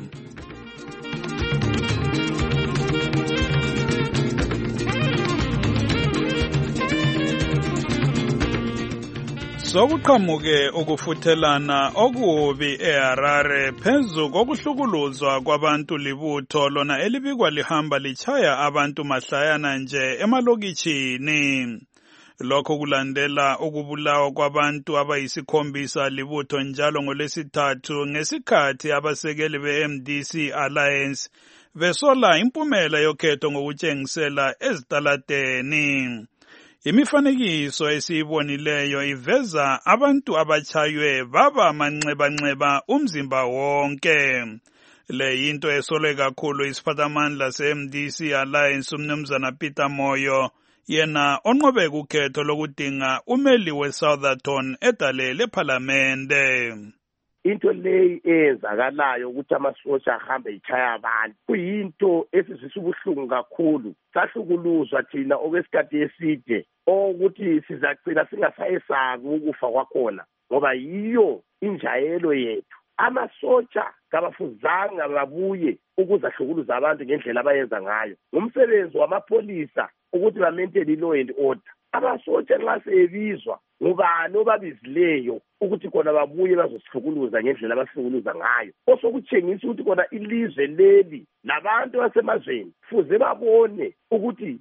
Sokuqhamuke ukufuthelana okubi eHarare phezu kokuhlukuluzwa kwabantu libutho lona elibikwa lihamba lichaya abantu mahlayana nje emalokitshini. Lokho kulandela ukubulawa kwabantu abayisikhombisa libutho njalo ngolwesithathu ngesikhathi abasekeli be-MDC Alliance besola impumela yokhetho ngokutshengisela ezitaladeni. Imifanekiso esiyibonileyo iveza abantu abachaywe baba manxeba umzimba wonke. Le yinto esolwe kakhulu isiphathamandla se-MDC Alliance umnumzana Peter Moyo, yena onqobe ukhetho lokudinga umeli weSoutherton edale lephalamende. Into leyi eyenzakalayo ukuthi amasosha ahambe ichaya abantu kuyinto esizwisa ubuhlungu kakhulu. Sahlukuluzwa thina okwesikhathi eside ukuthi sizagcina singasayesabi ukufa kwakhona ngoba yiyo injayelo yethu. Amasosha kabafuzanga babuye ukuzahlukuluza abantu ngendlela abayenza ngayo. Ngumsebenzi wamapolisa ukuthi ba-maintain law and order. Abasotsha nxa sebizwa ngubani obabizileyo ukuthi khona babuye bazosihlukuluza ngendlela abasihlukuluza ngayo. Osokutshengisa ukuthi khona ilizwe leli labantu basemazweni fuze babone ukuthi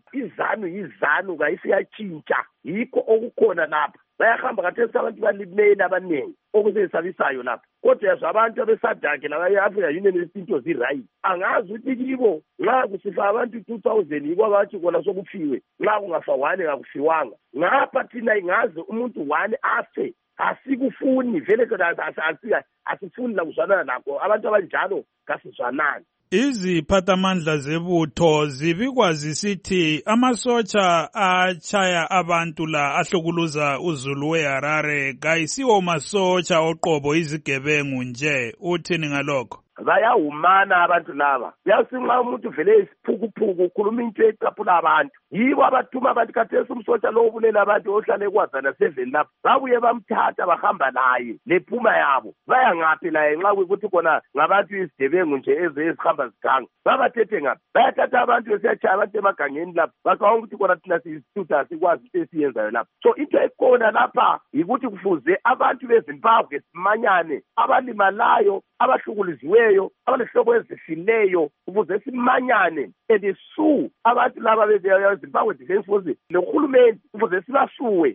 izanu kayisiyatshintsha. Yikho okukhona lapha. Bayahamba kathesi abantu balimele abaningi okusesabisayo lapha. Kodwa yazo abantu abesadake labe-Africa Union into zi-right. Angazi ukuthi kibo nxa kusifa abantu 2000 yikho abathi kona sokufiwe. Nxa kungafa wane kakufiwanga. Ngapha thina ingaze umuntu wane afe. Asikufuni vele kodwa asifuni la kuzwanana nakho. Abantu abanjalo kasizwanani. Iziphathamandla zebutho zibikwa zisithi amasotsha achaya abantu la ahlukuluza uzulu weHarare kayisiwo masotsha oqobo izigebengu nje. Uthini ngalokho? Bayahumana abantu laba. Yazi nxa umuntu vele isiphukuphuku ukhuluma into ecaphula abantu. Yibo abathuma abantu kathesi umsotsha lo obulela abantu ohlale kwazana 7 lapho. Babuye bamthatha bahamba naye lephuma yabo. Baya ngaphi laye nxa ukuthi khona ngabantu izigebengu nje ezihamba ziganga. Babathethe ngaphi? Bayathatha abantu besiyachaya abantu emagangeni lapho. Bacabanga ukuthi khona thina siyisitutha asikwazi into esiyenzayo lapho. So into ekhona lapha yikuthi kufuze abantu beZimbabwe simanyane abalimalayo abahlukuluziweyo abalehlobo ezifileyo ukuze simanyane and sue abantu laba beZimbabwe Defence Force lohulumeni ukuze sibasuwe.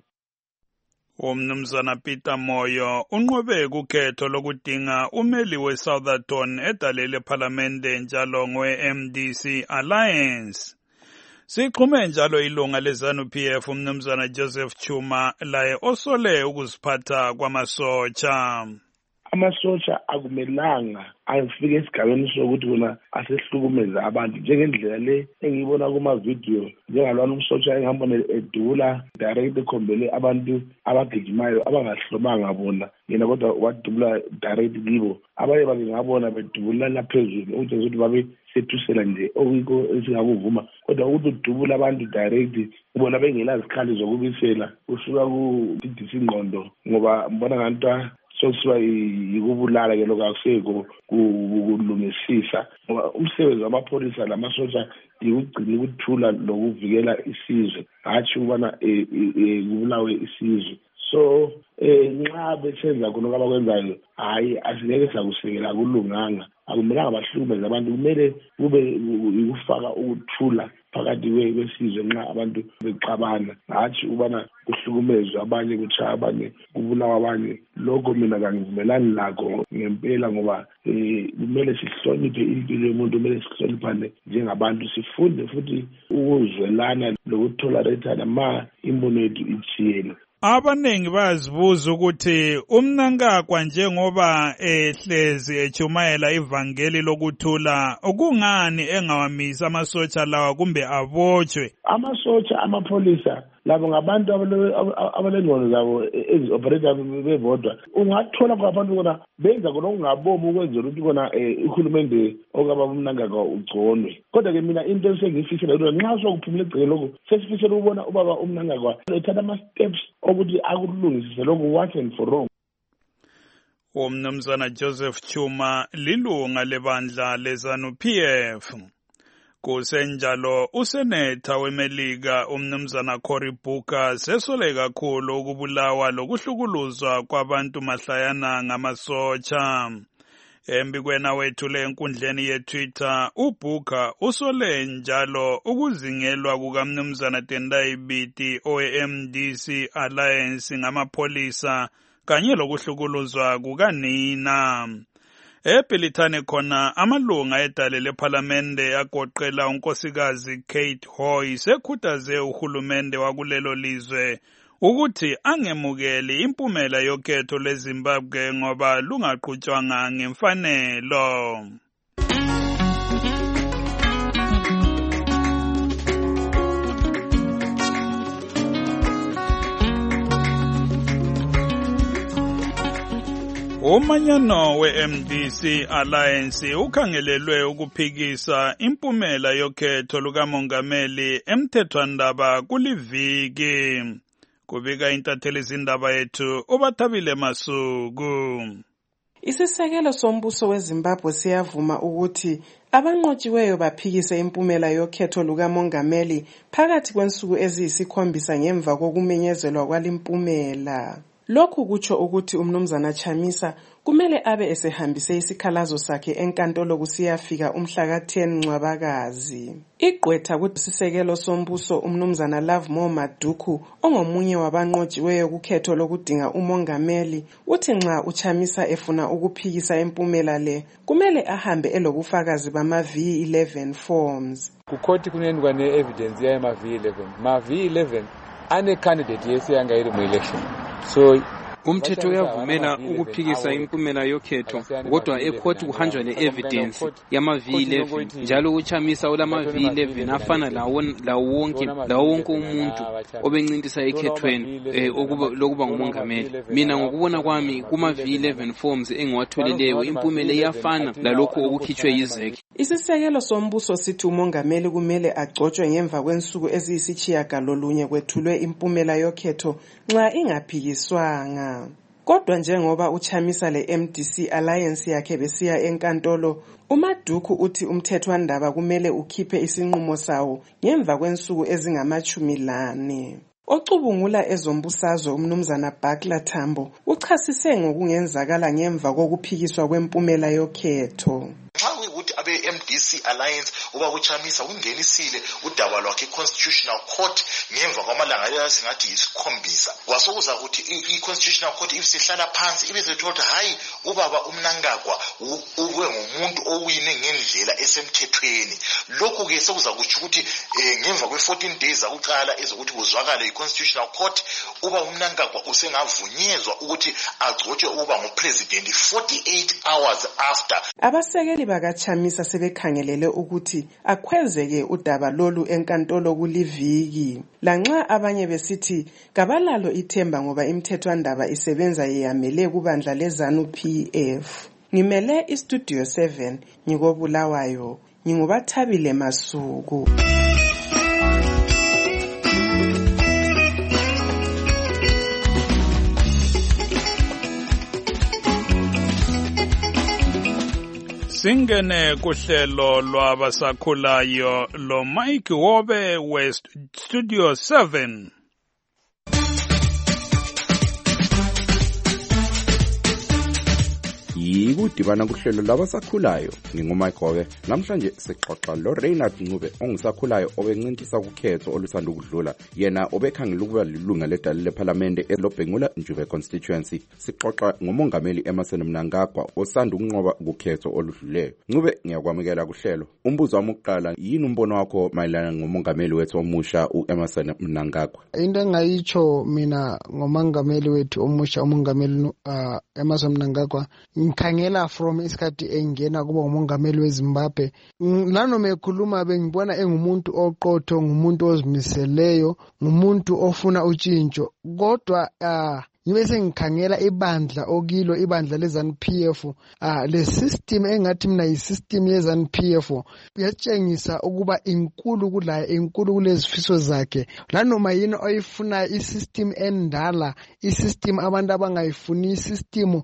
Umnumzana Peter Moyo unqobe kukhetho lokudinga umeli weSoutherton edalele parliamente njalo ngwe-MDC Alliance. Siqhume njalo ilunga leZANU-PF umnumzana Joseph Chuma laye osole ukuziphatha kwamasotsha. Amasotsha akumelanga afike esigabeni sokuthi bona asehlukumeza abantu njengendlela le engiyibona kuma-video njengalwana umsotsha engihamba edubula direct ekhombele abantu abagijimayo abangahlomanga bona yena kodwa wadubula direct kibo abanye bake ngabona bedubulala phezulu ukuthi ukuthi babe sethusela nje okuyikho esingakuvuma kodwa ukuthi udubula abantu direct ubona bengela zikhali zokubisela usuka kudidisa ingqondo ngoba mbona ngantwa sokusiba yikubulala ke lokho akusekho kulungisisa ngoba umsebenzi wamapholisa lamasotsha yikugcina ukuthula lokuvikela isizwe hatshi ukubana kubulawe isizwe. So nxa besenza khona abakwenzayo hayi asingeke sakusekela kulunganga akumelanga bahlukumeze abantu kumele kube ukufaka ukuthula phakathi kwesizwe nxa abantu bexabana hatshi ubana kuhlukumezwe abanye kutshaya abanye kubulawa abanye lokho mina kangivumelani lakho ngempela ngoba kumele sihloniphe impilo yomuntu kumele sihloniphane njengabantu sifunde futhi ukuzwelana lokutolerate ma imbono yethu ithiyene. Abanengi bayazibuza ukuthi umnankagwa njengoba ehlezi echumayela ivangeli lokuthula kungani engawamisi amasotsha lawa kumbe abotshwe. Amasotsha amapholisa labo ngabantu abalengqondo zabo ezi-operator bebodwa ungathola kwabantu kona benza kona okungabomi ukwenzela ukuthi kona uhulumende okaba umnankagwa ugconwe kodwa-ke mina into esengiyifisela ukuthi nxa sokuphumula egceke lokhu sesifisela ukubona ubaba umnankagwa ethatha ama-steps okuthi akulungisise lokhu once and for all. Umnumzana Joseph Chuma lilunga lebandla leZANU-PF. Kusenjalo usenetha weMelika umnumzana Cory Booker sesole kakhulu ukubulawa lokuhlukuluzwa kwabantu mahlayana ngamasotsha. Embikweni wethule enkundleni yeTwitter uBooker usole njalo ukuzingelwa kukamnumzana Tendai Biti owe-MDC Alliance ngamapholisa kanye lokuhlukuluzwa kukanina. eBrithani khona amalunga edale leParlamente agoqela unkosikazi Kate Hoy sekhuthaze uhulumende wakulelo lizwe ukuthi angemukeli impumela yokhetho leZimbabwe ngoba lungaqhutshwanga ngemfanelo. Umanyano we-MDC Alliance ukhangelelwe ukuphikisa impumela yokhetho lukamongameli emthethwandaba kuliviki. Kubika intatheli zindaba yethu uBathabile Masuku. Isisekelo sombuso weZimbabwe siyavuma ukuthi abanqotshiweyo baphikise impumela yokhetho lukamongameli phakathi kwensuku eziyisikhombisa ngemva kokumenyezelwa kwalimpumela. Lokhu kutsho ukuthi umnumzana Chamisa kumele abe esehambise isikhalazo sakhe enkantolo kusiyafika umhla ka-10 Ncwabakazi. Igqwetha kusisekelo sombuso umnumzana Lovemore Maduku ongomunye wabanqotshiweyo kukhetho lokudinga umongameli uthi nxa uChamisa efuna ukuphikisa impumela le kumele ahambe elobufakazi bama-V11 forms. Kukhoti kunendwa ne-evidence ya ma-V11. Ma-V11 ane candidate yesiyanga iri mu-election. So umthetho uyavumela ukuphikisa impumela yokhetho kodwa ekhoti kuhanjwa le-evidence yama-V11 njalo uChamisa olama-V11 afana lawo wonke umuntu obencintisa ekhethweni lokuba ngumongameli. Mina ngokubona kwami kuma-V11 forms engiwatholileyo impumela iyafana lalokhu okukhitshwe yizeki. Isisekelo sombuso sithi umongameli kumele agcotshwe ngemva kwensuku eziyisitshiyagalolunye kwethulwe impumela yokhetho nxa ingaphikiswanga. Kodwa njengoba uChamisa le-MDC Alliance yakhe besiya enkantolo, uMaduku uthi umthethwandaba kumele ukhiphe isinqumo sawo ngemva kwensuku ezingama-14. Ocubungula ezombusazwe umnumzana Bakla Tambo uchasise ngokungenzakala ngemva kokuphikiswa kwempumela yokhetho. Nxa kuyikuthi abe-MDC Alliance ubakuchamisa ungenisile udaba lwakhe i-Constitutional Court ngemva kwamalanga singathi yisikhombisa. Kwasokuza ukuthi i-Constitutional Court ibisihlala phansi ibisethola ukuthi hayi ubaba uMnangagwa ube ngumuntu owine ngendlela esemthethweni. Lokhu-ke sekuza kutsho ukuthi ngemva kwe-14 days akuqala ezokuthi kuzwakale i-Constitutional Court uba uMnangagwa usengavunyezwa ukuthi agcotshwe ukuba ngupresident 48 hours after. Abasekeli bakachamisa sebekhangelele ukuthi akhwezeke udaba lolu enkantolo kuliviki. Lanxa abanye besithi kabalalo ithemba ngoba imthethwandaba isebenza yeyamele kubandla leZANU PF. Ngimele iStudio 7 ngikobulawayo ngingubathabile Masuku. Singene kuhlelo lwabasakhulayo lo Mike Wobe West Studio 7. Yikudibana kuhlelo labasakhulayo ngingumike Wobe. Namhlanje sixoxa lo Reynard Ncube ongisakhulayo obencintisa ukhetho olusanda ukudlula. Yena obekhangela ukuba lilunga ledala leParliament elobhengula Njube constituency. Sixoxa ngomongameli Emmerson Mnangagwa osanda ukunqoba ukhetho oludluleyo. Ncube ngiyakwamukela kuhlelo. Umbuzo wami oqala yini umbono wakho mayelana ngomongameli wethu omusha uEmmerson Mnangagwa? Into engayicho mina ngomongameli wethu omusha umongameli Emmerson Mnangagwa ngikhangela from isikhathi engena kuba ngumongameli weZimbabwe. Lanoma ekhuluma bengibona engumuntu oqotho, ngumuntu ozimiseleyo, ngumuntu ofuna utshintsho. Kodwa ngibe sengikhangela ibandla okilo ibandla leZANU PF le system engathi mina yisystem yeZANU PF yatshengisa ukuba inkulu kulaye, inkulu kulezifiso zakhe. Lanoma yini oyifuna isystem endala, isystem abantu abangayifuni, isystem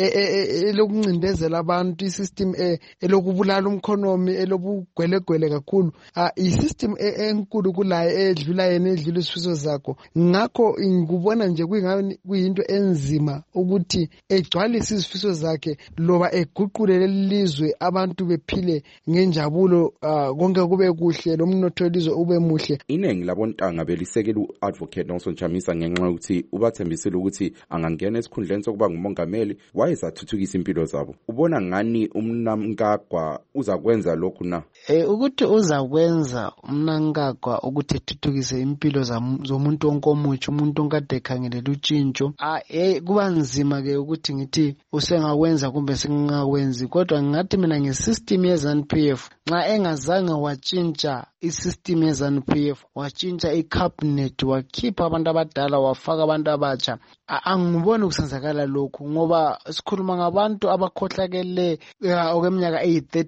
elokuncindezela abantu, isystem elokubulala umkhonomi, elobugwelegwele kakhulu. Isystem enkulu kulaye edlula yena edlula isifiso zakho. Ngakho ngikubona nje kuyinto enzima ukuthi egcwalise izifiso zakhe loba eguqule lelizwe abantu bephile ngenjabulo, konke kube kuhle, lomnotho welizwe ube muhle. Iningi labontanga belisekela uadvocate Nelson Chamisa ngenxa yokuthi ubathembisile ukuthi angangena esikhundleni sokuba ngumongameli wayezathuthukisa impilo zabo. Ubona ngani uMnangagwa uzakwenza lokhu na? Ukuthi uzakwenza uMnangagwa ukuthi ethuthukise impilo zomuntu wonke omutsha, umuntu onkade ekhangelela utshintsho. Kuba nzima ke ukuthi ngithi usengakwenza kumbe singakwenzi, kodwa ngathi mina ngesystem yeZANU PF nxa engazange watshintsha isystem yeZANU PF, watshintsha icabinet, wakhipha abantu abadala wafaka abantu abatsha, angiboni kusenzakala lokhu ngoba sikhuluma ngabantu abakhohlakele okweminyaka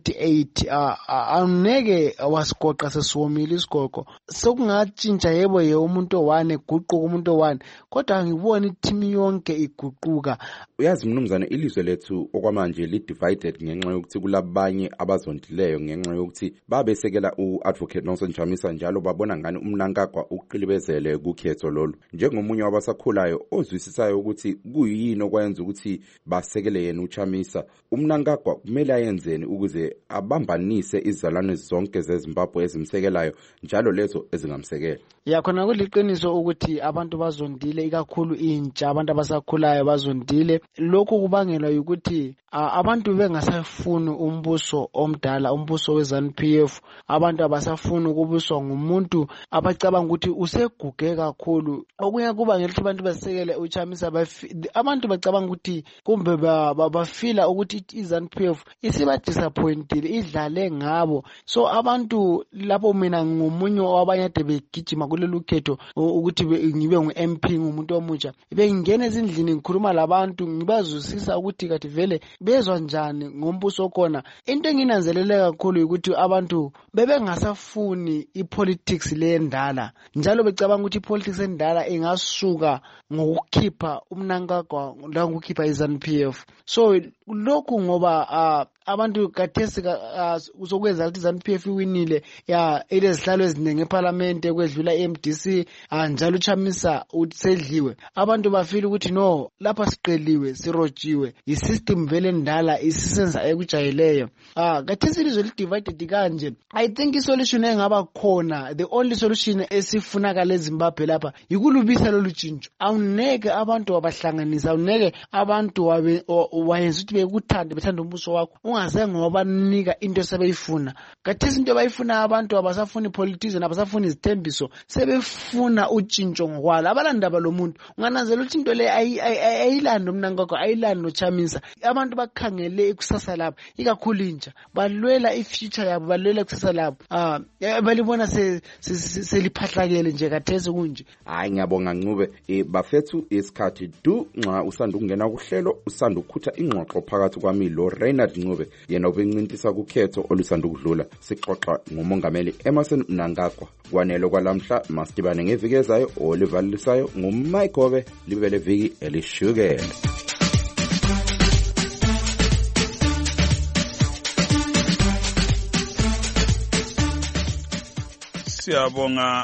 eyi38. Angeke wasigoqa sesiwomile isigogo. Sokungatshintsha yebo umuntu owane guquka umuntu owane, kodwa angiboni ithimi yonke iguquka. Uyazi mnumzane, ilizwe lethu okwamanje li-divided ngenxa yokuthi kulabanye abazondileyo ngenxa yokuthi babesekela uadvocate Nelson Chamisa njalo babona ngani uMnangagwa uqilibezele kukhetho lolu. Njengomunye wabasakhulayo ozwisisayo ukuthi kuyini okwenza ukuthi basekele yena uChamisa, uMnangagwa kumele ayenzeni ukuze abambanise izizalwane zonke zeZimbabwe ezimsekelayo njalo lezo ezingamsekela? Khona kuliqiniso ukuthi abantu bazondile, ikakhulu intsha, abantu abasakhulayo bazondile. Lokhu kubangelwa ukuthi abantu bengasafuni umbuso omdala, umbuso weZANU PF. Abantu abasafuni ukubuswa ngumuntu abacabanga ukuthi useguge kakhulu. Okunye kubangela ukuthi abantu basekele uChamisa, abantu bacabanga ukuthi kumbe bafila ukuthi iZANU PF isiba disappointed, idlale ngabo. So abantu lapho mina ngomunye wabanye ade begijima kulelu khetho ukuthi ngibe ngu-MP, ngumuntu omutsha, bengingena ezindlini ngikhuluma labantu ngibazwisisa ukuthi kathi vele bezwa njani ngombuso okhona. Into enginanzelele kakhulu ukuthi abantu bebengasafuni ipolitics lendala, njalo becabanga ukuthi ipolitics endala ingasuka ngokukhipha uMnangagwa la ngokukhipha iZANU PF. So lokhu ngoba abantu kathesi usokwenza ukuthi ZANU-PF iwinile elezihlalo eziningi eParliament kwedlula MDC njalo uChamisa usedliwe. Abantu bafila ukuthi no, lapha siqeliwe sirojiwe isystem vele ndala isisenza ekujayeleyo. Kathesi ilizwe lidivided kanje. I think isolution engaba khona, the only solution esifunakala eZimbabwe lapha yikulubisa lolu tshintsho. Awuneke abantu wabahlanganisa, awuneke abantu wayenza ukuthi bethanda umbuso wakho ungazange wabanika into sebeyifuna. Kathesi into bayifuna abantu abasafuni politician, abasafuni izithembiso, sebefuna utshintsho ngokwalo. Abalandaba lo muntu ungananzela ukuthi into le ayilando Mnangagwa, ayilando Chamisa. Abantu bakhangele ikusasa labo, ikakhulu intsha balwela ifuture yabo, balwela ikusasa labo. Balibona seliphahlakele nje kathesi kunje. Hayi ngiyabonga Ncube. Bafethu isikhathi nxa usanda ukungena kuhlelo usanda ukukhutha ingxoxo phakathi kwami lo Reynard Ncube yena ubencintisa kukhetho olusanda ukudlula. Sixoxa ngomongameli Emmerson Mnangagwa. Kwanelo kwalamhla masibane ngeviki ezayo olivalisayo nguMike Gobe libele viki elishukela. Siyabonga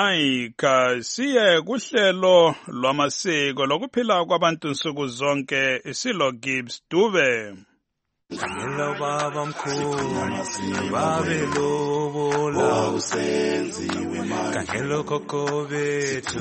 Mike. Siye kuhlelo lwamasiko lokuphila kwabantu nsuku zonke. Silo Gibbs Dube. Ngelo baba mkhulu babe lobola usenziwe manje ngelo khokho bethu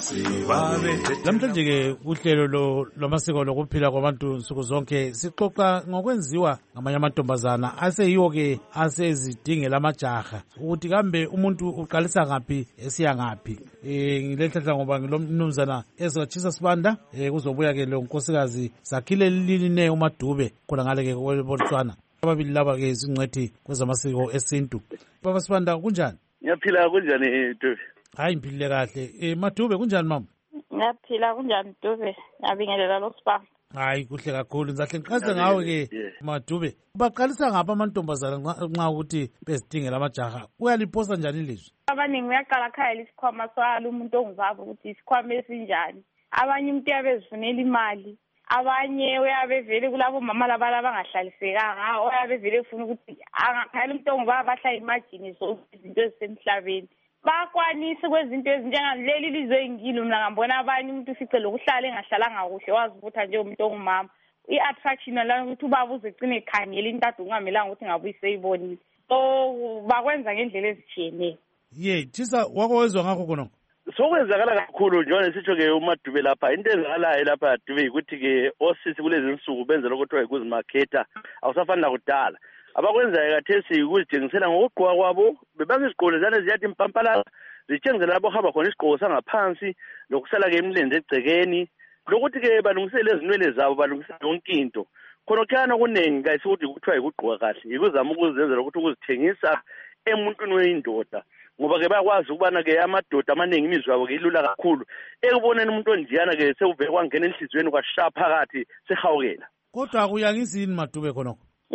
babe. Namhlanje ke uhlelo lwamasiko lokuphila kwabantu nsuku zonke sixoxa ngokwenziwa ngamanye amantombazana aseyiwo ke asezidingela amajaha ukuthi kambe umuntu uqalisa ngaphi esiya ngaphi. Ngilehlahla ngoba ngilomnumzana ezatshisa sibanda kuzobuya ke lo nkosikazi Zakhile Liline uMadube khona ngale ke Botswana. Ababili laba ke izingcwethi kwezamasiko esintu. Baba Sibanda kunjani? Ngiyaphila kunjani Dube? Hayi ngiphile kahle. Madube kunjani mama? Ngiyaphila kunjani Dube? Ngiyabingelela lo Sibanda. Hayi kuhle kakhulu ngizahle ngiqhaza ngawe ke Madube. Baqalisa ngapha amantombazana nxa ukuthi bezidingela amajaha. Uyaliposa njani ilizwi? Abaningi uyaqala khaya lesikhwama swalo umuntu ongubaba ukuthi isikhwama esinjani. Abanye umuntu yabezifunela imali. Abanye uyabevele kulabo mama labala bangahlalisekanga, uyabevele ufuna ukuthi angakhayela umuntu ongubaba bahlala imagine zonke izinto ezisemhlabeni. Bakwanisa kwezinto ezinjengaleli lizwe engilo mina ngambona abanye umuntu ufice lokuhlala engahlalanga kuhle wazivutha nje umuntu ongumama. I-attraction la ukuthi ubaba uzegcina ekhangela intadu ungamelanga ukuthi ngabe uyiseyibonile. So bakwenza ngendlela ezitshiyeneyo. Tshisa wakwezwa ngakho khona. Sokwenzakala kakhulu njengoba sitsho ke uMadube lapha into ezakalayo lapha Dube ukuthi ke osisi kulezi insuku benza lokuthiwa ukuzimarketa awusafani nakudala. Abakwenzayo kathesi ukuzithengisela ngokugqoka kwabo bebangizigqoko zane ziyathi impampala zitshengisela labo hamba khona isigqoko sangaphansi lokusala ke emlenze egcekeni lokuthi ke balungisele izinwele zabo balungisele yonke into. Khona kyana kunengi kayisukuthi kuthiwa ikugqoka kahle ikuzama ukuzenzela ukuthi ukuzithengisa emuntwini weyindoda. Ngoba ke bayakwazi ukubana ke amadoda amaningi imizwa yabo ke ilula kakhulu ekuboneni umuntu onjiyana ke sewuvele kwangena enhlizweni kwashaya phakathi sehawukela. Kodwa kuyangizini Madube khonokho?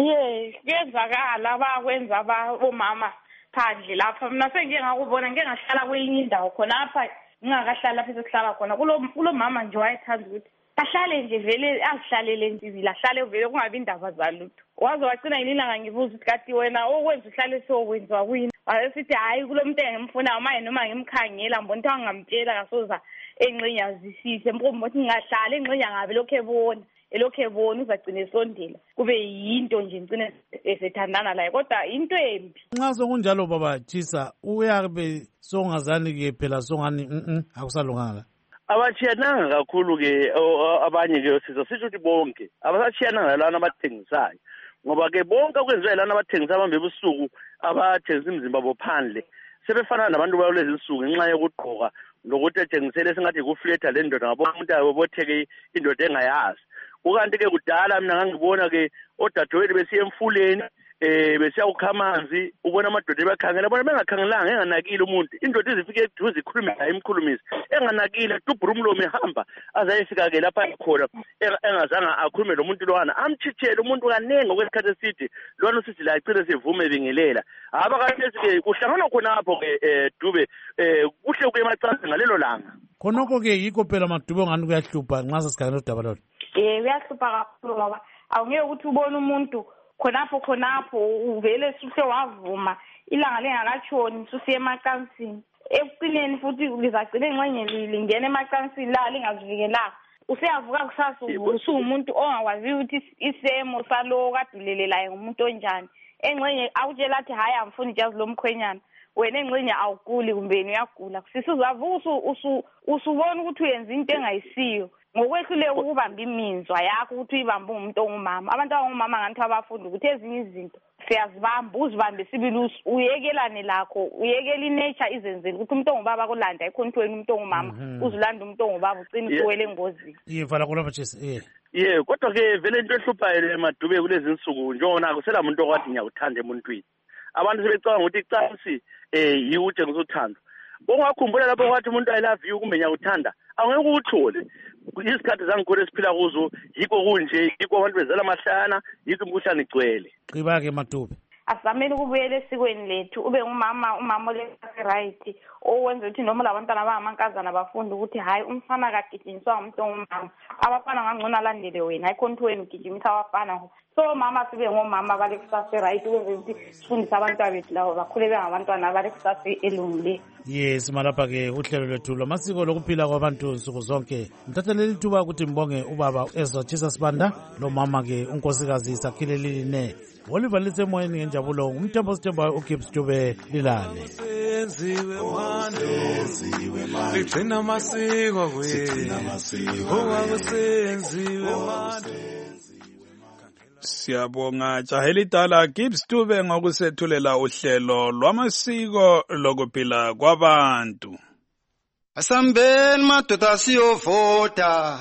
Kuyenzakala bakwenza omama phandle lapha. Mina sengike ngakubona ngeke ngahlala kwelinye indawo khona apha ngingakahlala lapha sesihlala khona kulo mama nje wayethanda ukuthi ahlale nje vele azihlalele nje ahlale vele kungabi indaba zalutho. Waze wagcina ilanga ngibuza ukuthi kati wena okwenza uhlale sokwenziwa kuyini. Wayesithi hayi kulomuntu engimfuna maye noma ngimkhangela mbona ukuthi angamtshela kasoza enqinya zisise mpomothi ngingahlala enqinya ngabe lokho ebona uzagcina esondela kube yinto nje ngicine esethandana laye kodwa into embi. Nxa sokunjalo baba Tshisa uyabe songazani ke phela songani akusalunganga. Abachiyananga kakhulu ke abanye ke sisho ukuthi bonke abasachiyananga lana abathengisayo ngoba ke bonke okwenziwa lana abathengisa abambe ebusuku abathengisa imizimba bophandle sebefana nabantu balezi insuku ngenxa yokugqoka lokuthi ethengisele singathi kufletha le ndoda ngabo umuntu abobotheke indoda engayazi. Ukanti ke kudala mina ngangibona ke odadewethu besiya emfuleni besiya ukha amanzi ubona amadoda ebakhangela bona bengakhangelanga enganakile umuntu indoda izifike eduze ikhulume naye imkhulumisi enganakile dubhura umlomo ehamba azayefika ke lapha khona engazanga akhulume lo muntu lwana amchithele umuntu kanengi okwesikhathi eside lwana usithi la icile sivume bingelela abakathesi ke kuhlangana khonapho ke Dube kuhle kuye emacansi ngalelo langa khonokho ke yikho phela Madube ngani kuyahlupha nxa sesikhangela udaba lolo. Uyahlupha kakhulu ngoba awungeke ukuthi ubone umuntu khonapho uvele suhle wavuma ilanga lengakatshoni susiye emacansini ekucineni futhi lizagcina ingxenye lingena emacansini la lingazivikelanga useyavuka kusasa usumuntu ongakwazi ukuthi isemo salo kadulelelayo ngumuntu onjani engxenye awutshela athi hayi amfuni ijazi lomkhwenyana wena engxenye awuguli kumbe uyagula sisuzavuka usubona ukuthi uyenza into engayisiyo ngokwehluleka ukubamba iminzwa yakho ukuthi uyibambe umuntu ongumama abantu abangumama ngathi abafunda ukuthi ezinye izinto siyazibamba uzibambe sibili uyekelane lakho uyekela inature izenzele ukuthi umuntu ongubaba kulanda ayikhona ukuthi wena umuntu ongumama uzulanda umuntu ongubaba ugcina usuwele engozini yivala kulapha chesi kodwa ke vele into ehluphayo emadube kulezi insuku njengona kusela umuntu okwathi ngiyawuthanda emuntwini abantu sebecabanga ukuthi icansi yiwutshengisa uthando ongakhumbula lapho kwathi umuntu I love you kumbe ngiyawuthanda awungeke uthole isikhathi zangikhona esiphila kuzo yikho kunje yikho abantu bezela amahlana yikho imkhuhlane igcwele qiba-ke madube asizamele ukubuyela esikweni lethu ube umama right owenza ukuthi noma labantwana abangamankazana bafunda ukuthi hayi umfana kagijinyiswa ngumuntu ongumama abafana ngangcono alandele wena ayikhona ukuthi wena ugijimisa abafana so mama sibe ngomama balekusasa right ukwenza ukuthi sifundise abantwana bethu labo bakhule bengabantwana balekusasa elungileyo yes malapha-ke uhlelo lwethu lwamasiko lokuphila kwabantu nsuku zonke mthatheleli ithuba ukuthi mbonge ubaba u-Ezra Jesus Banda lomama-ke unkosikazi Sakhile Liline Oliver lisemoyeni ngenjabulo ngumthembo sithembayo uGibbs Dube lilale ligcina amasiko Siyabonga jaheli dala Gibbs Dube ngokusethulela uhlelo lwamasiko lokuphila kwabantu. Asambeni madoda siyovota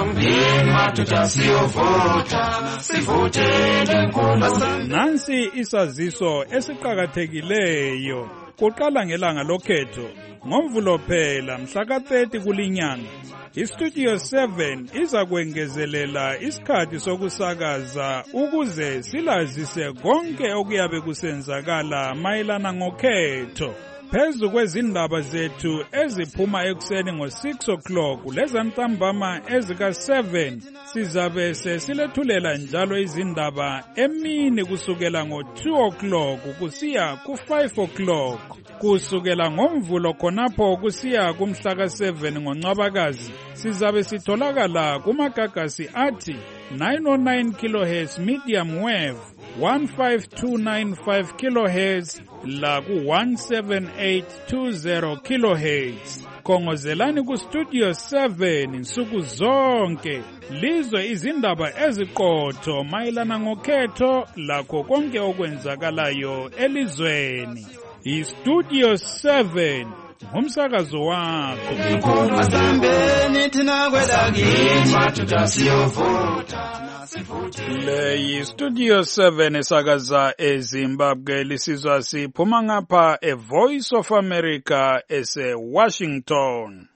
sivotele inkulumo. Nansi isaziso esiqhakathekileyo kuqala ngelanga lokhetho ngoMvulo phela mhla ka-30 kulinyanga. iStudio 7 iza kwengezelela isikhathi sokusakaza ukuze silazise konke okuyabe kusenzakala mayelana ngokhetho. Phezu kwezindaba zethu eziphuma ekuseni ngo-6 o'clock lezantambama ezika-7 sizabe sesilethulela njalo izindaba emini kusukela ngo-2 o'clock kusiya ku-5 o'clock. Kusukela ngoMvulo khonapho kusiya kumhla ka-7 ngoNcwabakazi sizabe sitholakala kumagagasi athi 909 kHz medium wave 15295 kHz la ku-17820 kHz. Kongozelani kuStudio 7 nsuku zonke lizwe izindaba eziqotho mayelana ngokhetho lakho konke okwenzakalayo elizweni. iStudio 7 ngumsakazo wakho. Asambeni thina kwelakini madoda siyovota. Le yiStudio 7 esakaza eZimbabwe lisizwa siphuma ngapha eVoice of America ese-Washington.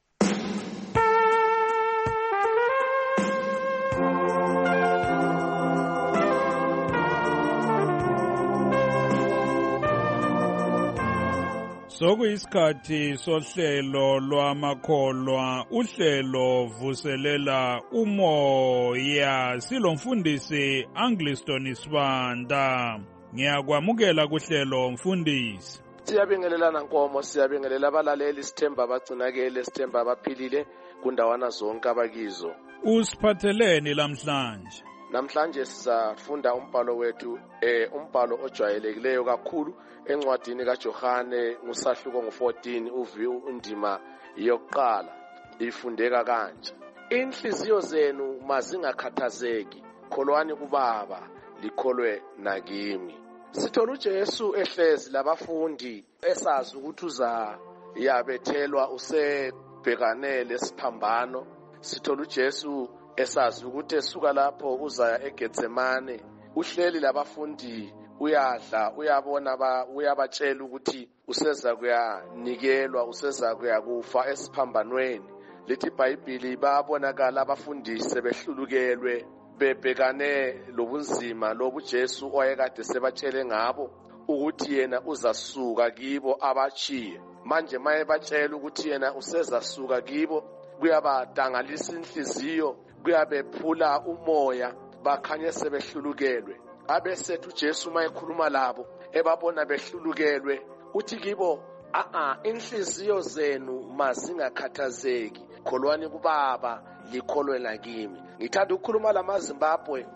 Sokuyisikhathi sohlelo lwamakholwa uhlelo vuselela umoya silomfundisi Angliston Sibanda. Ngiyakwamukela kuhlelo mfundisi. Siyabingelelana Nkomo, siyabingelela abalaleli sithemba abagcinakele sithemba abaphilile kundawana zonke abakizo. Usiphatheleni lamhlanje? Namhlanje sizafunda umbhalo wethu umbhalo ojwayelekileyo kakhulu encwadini kaJohane ngusahluko ngo-14 undima yokuqala ifundeka kanje. Inhliziyo zenu mazingakhathazeki, kholwani kuBaba, likholwe nakimi. Sithola uJesu ehlezi labafundi esazi ukuthi uzayabethelwa usebhekane lesiphambano. Sithola uJesu esazi ukuthi esuka lapho uzaya eGetsemane, uhleli labafundi uyadla, uyabona uyabatshela ukuthi useza kuyanikelwa, useza kuyakufa esiphambanweni. Lithi iBhayibheli babonakala abafundisi behlulukelwe bebhekane lobunzima lobu Jesu oyekade sebatshele ngabo ukuthi yena uzasuka kibo abachiye. Manje maye batshela ukuthi yena usezasuka kibo kuyabadangalisa inhliziyo, kuyabephula umoya, bakhanye sebehlulukelwe. abesethu uJesu mayekhuluma labo ebabona behlulukelwe uthi kibo inhliziyo zenu mazingakhathazeki, kholwani kuBaba likholwela kimi. Ngithanda ukukhuluma lamaZimbabwe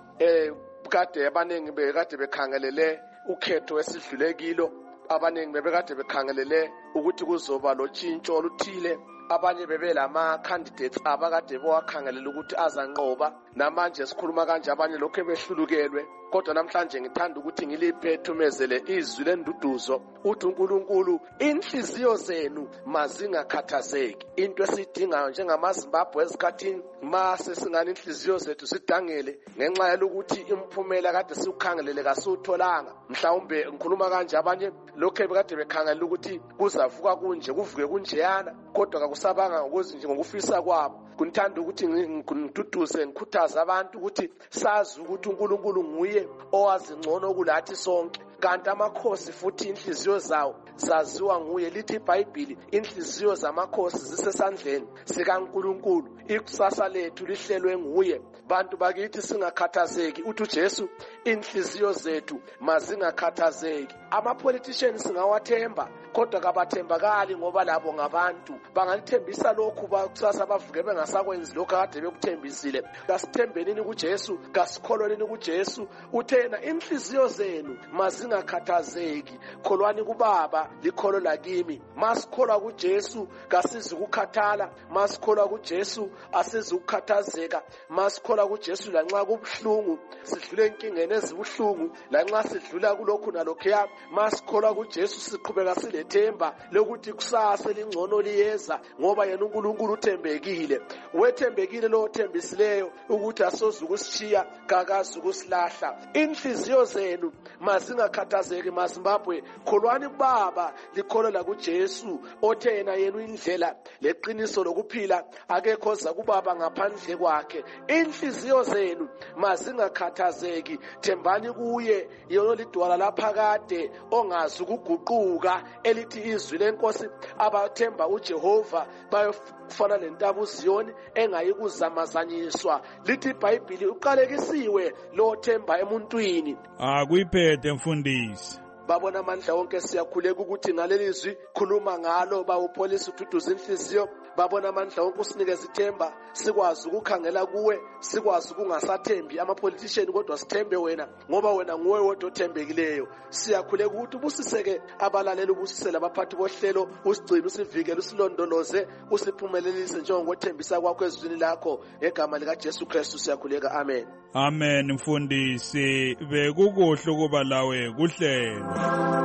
kade abaningi bekade bekhangelele ukhetho esidlule kilo, abaningi bebekade bekhangelele ukuthi kuzoba lotshintsho oluthile, abanye bebelama candidates abakade bewakhangelela ukuthi azanqoba. Namanje sikhuluma kanje abanye lokho behlulukelwe, kodwa namhlanje ngithanda ukuthi ngiliphethumezele izwi lenduduzo uthi uNkulunkulu inhliziyo zenu mazingakhathazeki. Into esidingayo njengamaZimbabwe ezikhathini mase singani inhliziyo zethu sidangele ngenxa yokuthi imphumela kade sikhangelele kasutholanga. Mhlawumbe ngikhuluma kanje abanye lokho bekade bekhangelela ukuthi kuzavuka kunje kuvuke kunjeyana, kodwa akusabanga ngokufisa kwabo. Kunthanda ukuthi ngiduduze ngikhuthaza abantu ukuthi sazi ukuthi uNkulunkulu nguye owazi ngcono kulathi sonke, kanti amakhosi futhi inhliziyo zawo zaziwa nguye. Lithi iBhayibheli inhliziyo zamakhosi zisesandleni sikaNkulunkulu, ikusasa lethu lihlelwe nguye. Bantu bakithi singakhathazeki, uthi uJesu inhliziyo zethu mazingakhathazeki. Ama-politicians singawathemba kodwa kabathembakali ngoba labo ngabantu, bangalithembisa lokhu kusasa bavuke bengasakwenzi lokhu akade bekuthembisile. Kasithembenini kuJesu, kasikholweni kuJesu. Uthena inhliziyo zenu mazingakhathazeki, kholwani kuBaba likholwa kimi. Masikholwa kuJesu kasizi ukukhathala, masikholwa kuJesu asizi ukukhathazeka, masikholwa kuJesu lanxa kubuhlungu sidlule enkingeni ezibuhlungu, lanxa sidlula kulokhu nalokhuya, masikholwa kuJesu siqhubeka silethemba lokuthi kusasa elingcono liyeza, ngoba yena uNkulunkulu uthembekile. Wethembekile lo othembisileyo ukuthi asoze ukusishiya kakazi ukusilahla. Inhliziyo zenu mazingakhathazeki maZimbabwe, kholwani kuBaba likholwa kuJesu othena yena indlela leqiniso lokuphila, akekho oza kuBaba ngaphandle kwakhe. Inhliziyo zenu mazingakhathazeki, thembani kuye yona lidwala laphakade ongazi ukuguquka, elithi izwi lenkosi abathemba uJehova bayofana lentaba uZiyoni engayikuzamazanyiswa. Lithi iBhayibheli uqalekisiwe lo themba emuntwini. Akuyiphethe mfundisi. Babona amandla wonke siyakhuleka ukuthi ngalelizwi khuluma ngalo bawupholisa ududuza inhliziyo. Babona amandla wonke usinikeza ithemba, sikwazi ukukhangela kuwe, sikwazi ukungasathembi ama-politician kodwa sithembe wena, ngoba wena nguwe wodwa othembekileyo. Siyakhuleka ukuthi ubusiseke abalaleli, ubusisele abaphathi bohlelo, usigcine, usivikele, usilondoloze, usiphumelelise njengokwethembisa kwakho ezwini lakho, ngegama likaJesu Kristu siyakhuleka, amen. Amen mfundisi, bekukuhle ukuba lawe kuhlelo.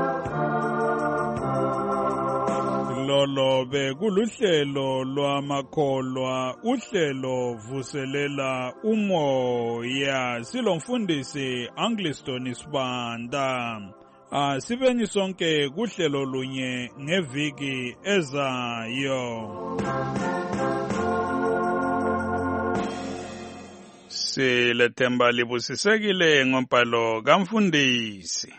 Lolo bekuluhlelo lwamakholwa, uhlelo vuselela umoya. Silomfundisi Angliston Sibanda. Sibeni sonke kuhlelo lunye ngeviki ezayo. Silethemba libusisekile ngompalo kamfundisi.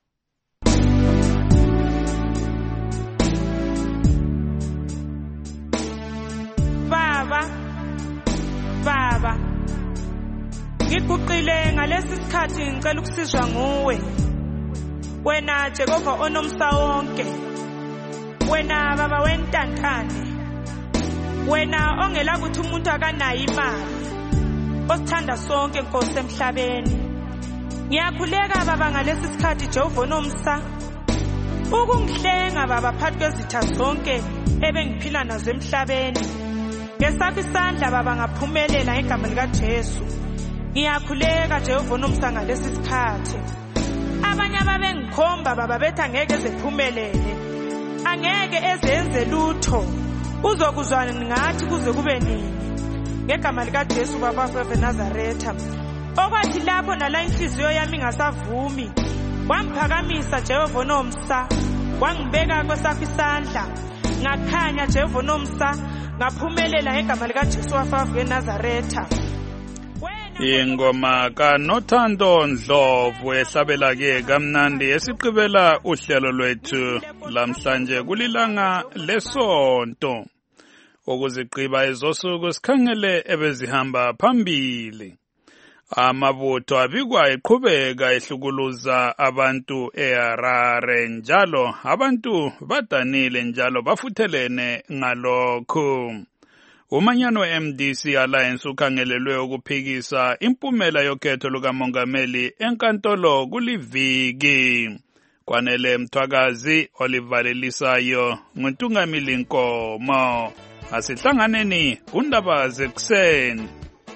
Baba, ngiguqile ngalesi sikhathi ngicela ukusizwa nguwe. Wena Jehova onomsa wonke, wena Baba wentantane, wena ongela kuthi umuntu akanayo imali, osithanda sonke Nkosi emhlabeni. Ngiyakhuleka Baba ngalesi sikhathi Jehova onomsa, ukungihlenga Baba phakathi kwezitha zonke ebengiphila nazo emhlabeni. Ngesakho isandla Baba ngaphumelela ngegama likaJesu. Ngiyakhuleka Jehova onomsa ngalesi sikhathi. Abanye ababengikhomba Baba bethi angeke ezephumelele, angeke ezenze lutho, uzokuzwana ngathi kuze kube nini. Ngegama likaJesu Baba weNazaretha, okwathi lapho nala inhliziyo yami ngasavumi, wangiphakamisa Jehova onomsa, wangibeka kwesakho isandla, ngakhanya Jehova onomsa, ngaphumelela ngegama likaJesu weNazaretha. Ingoma kaNothando Ndlovu ehlabela ke kamnandi esiqibela uhlelo lwethu lamhlanje kulilanga lesonto. Ukuziqiba ezosuku sikhangele ebezihamba phambili. Amabutho abikwa eqhubeka ehlukuluza abantu eHarare njalo abantu badanile njalo bafuthelene ngalokho. Umanyano MDC Alliance ukhangelelwe ukuphikisa impumela yokhetho lukamongameli enkantolo kuliviki. Kwanele Mthwakazi olivalelisayo nguNtungamili Nkomo. Asihlanganeni undaba zekuseni.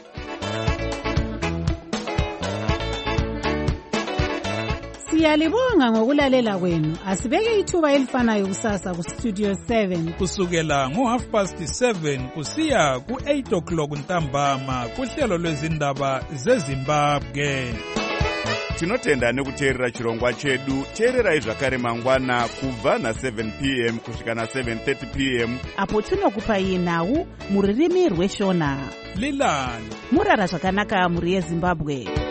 Siyalibonga ngokulalela kwenu. Asibeke ithuba elifanayo kusasa ku Studio 7 kusukela ngo7:30 kusiya ku8:00 ntambama kuhlelo lwezindaba zeZimbabwe. Tinotenda nekuteerera chirongwa chedu. Teererai zvakare mangwana kubva na7 p.m. kusvika na7:30 p.m. apo tinokupai nhau muririmi rweshona. Lilani murara zvakanaka muri yeZimbabwe.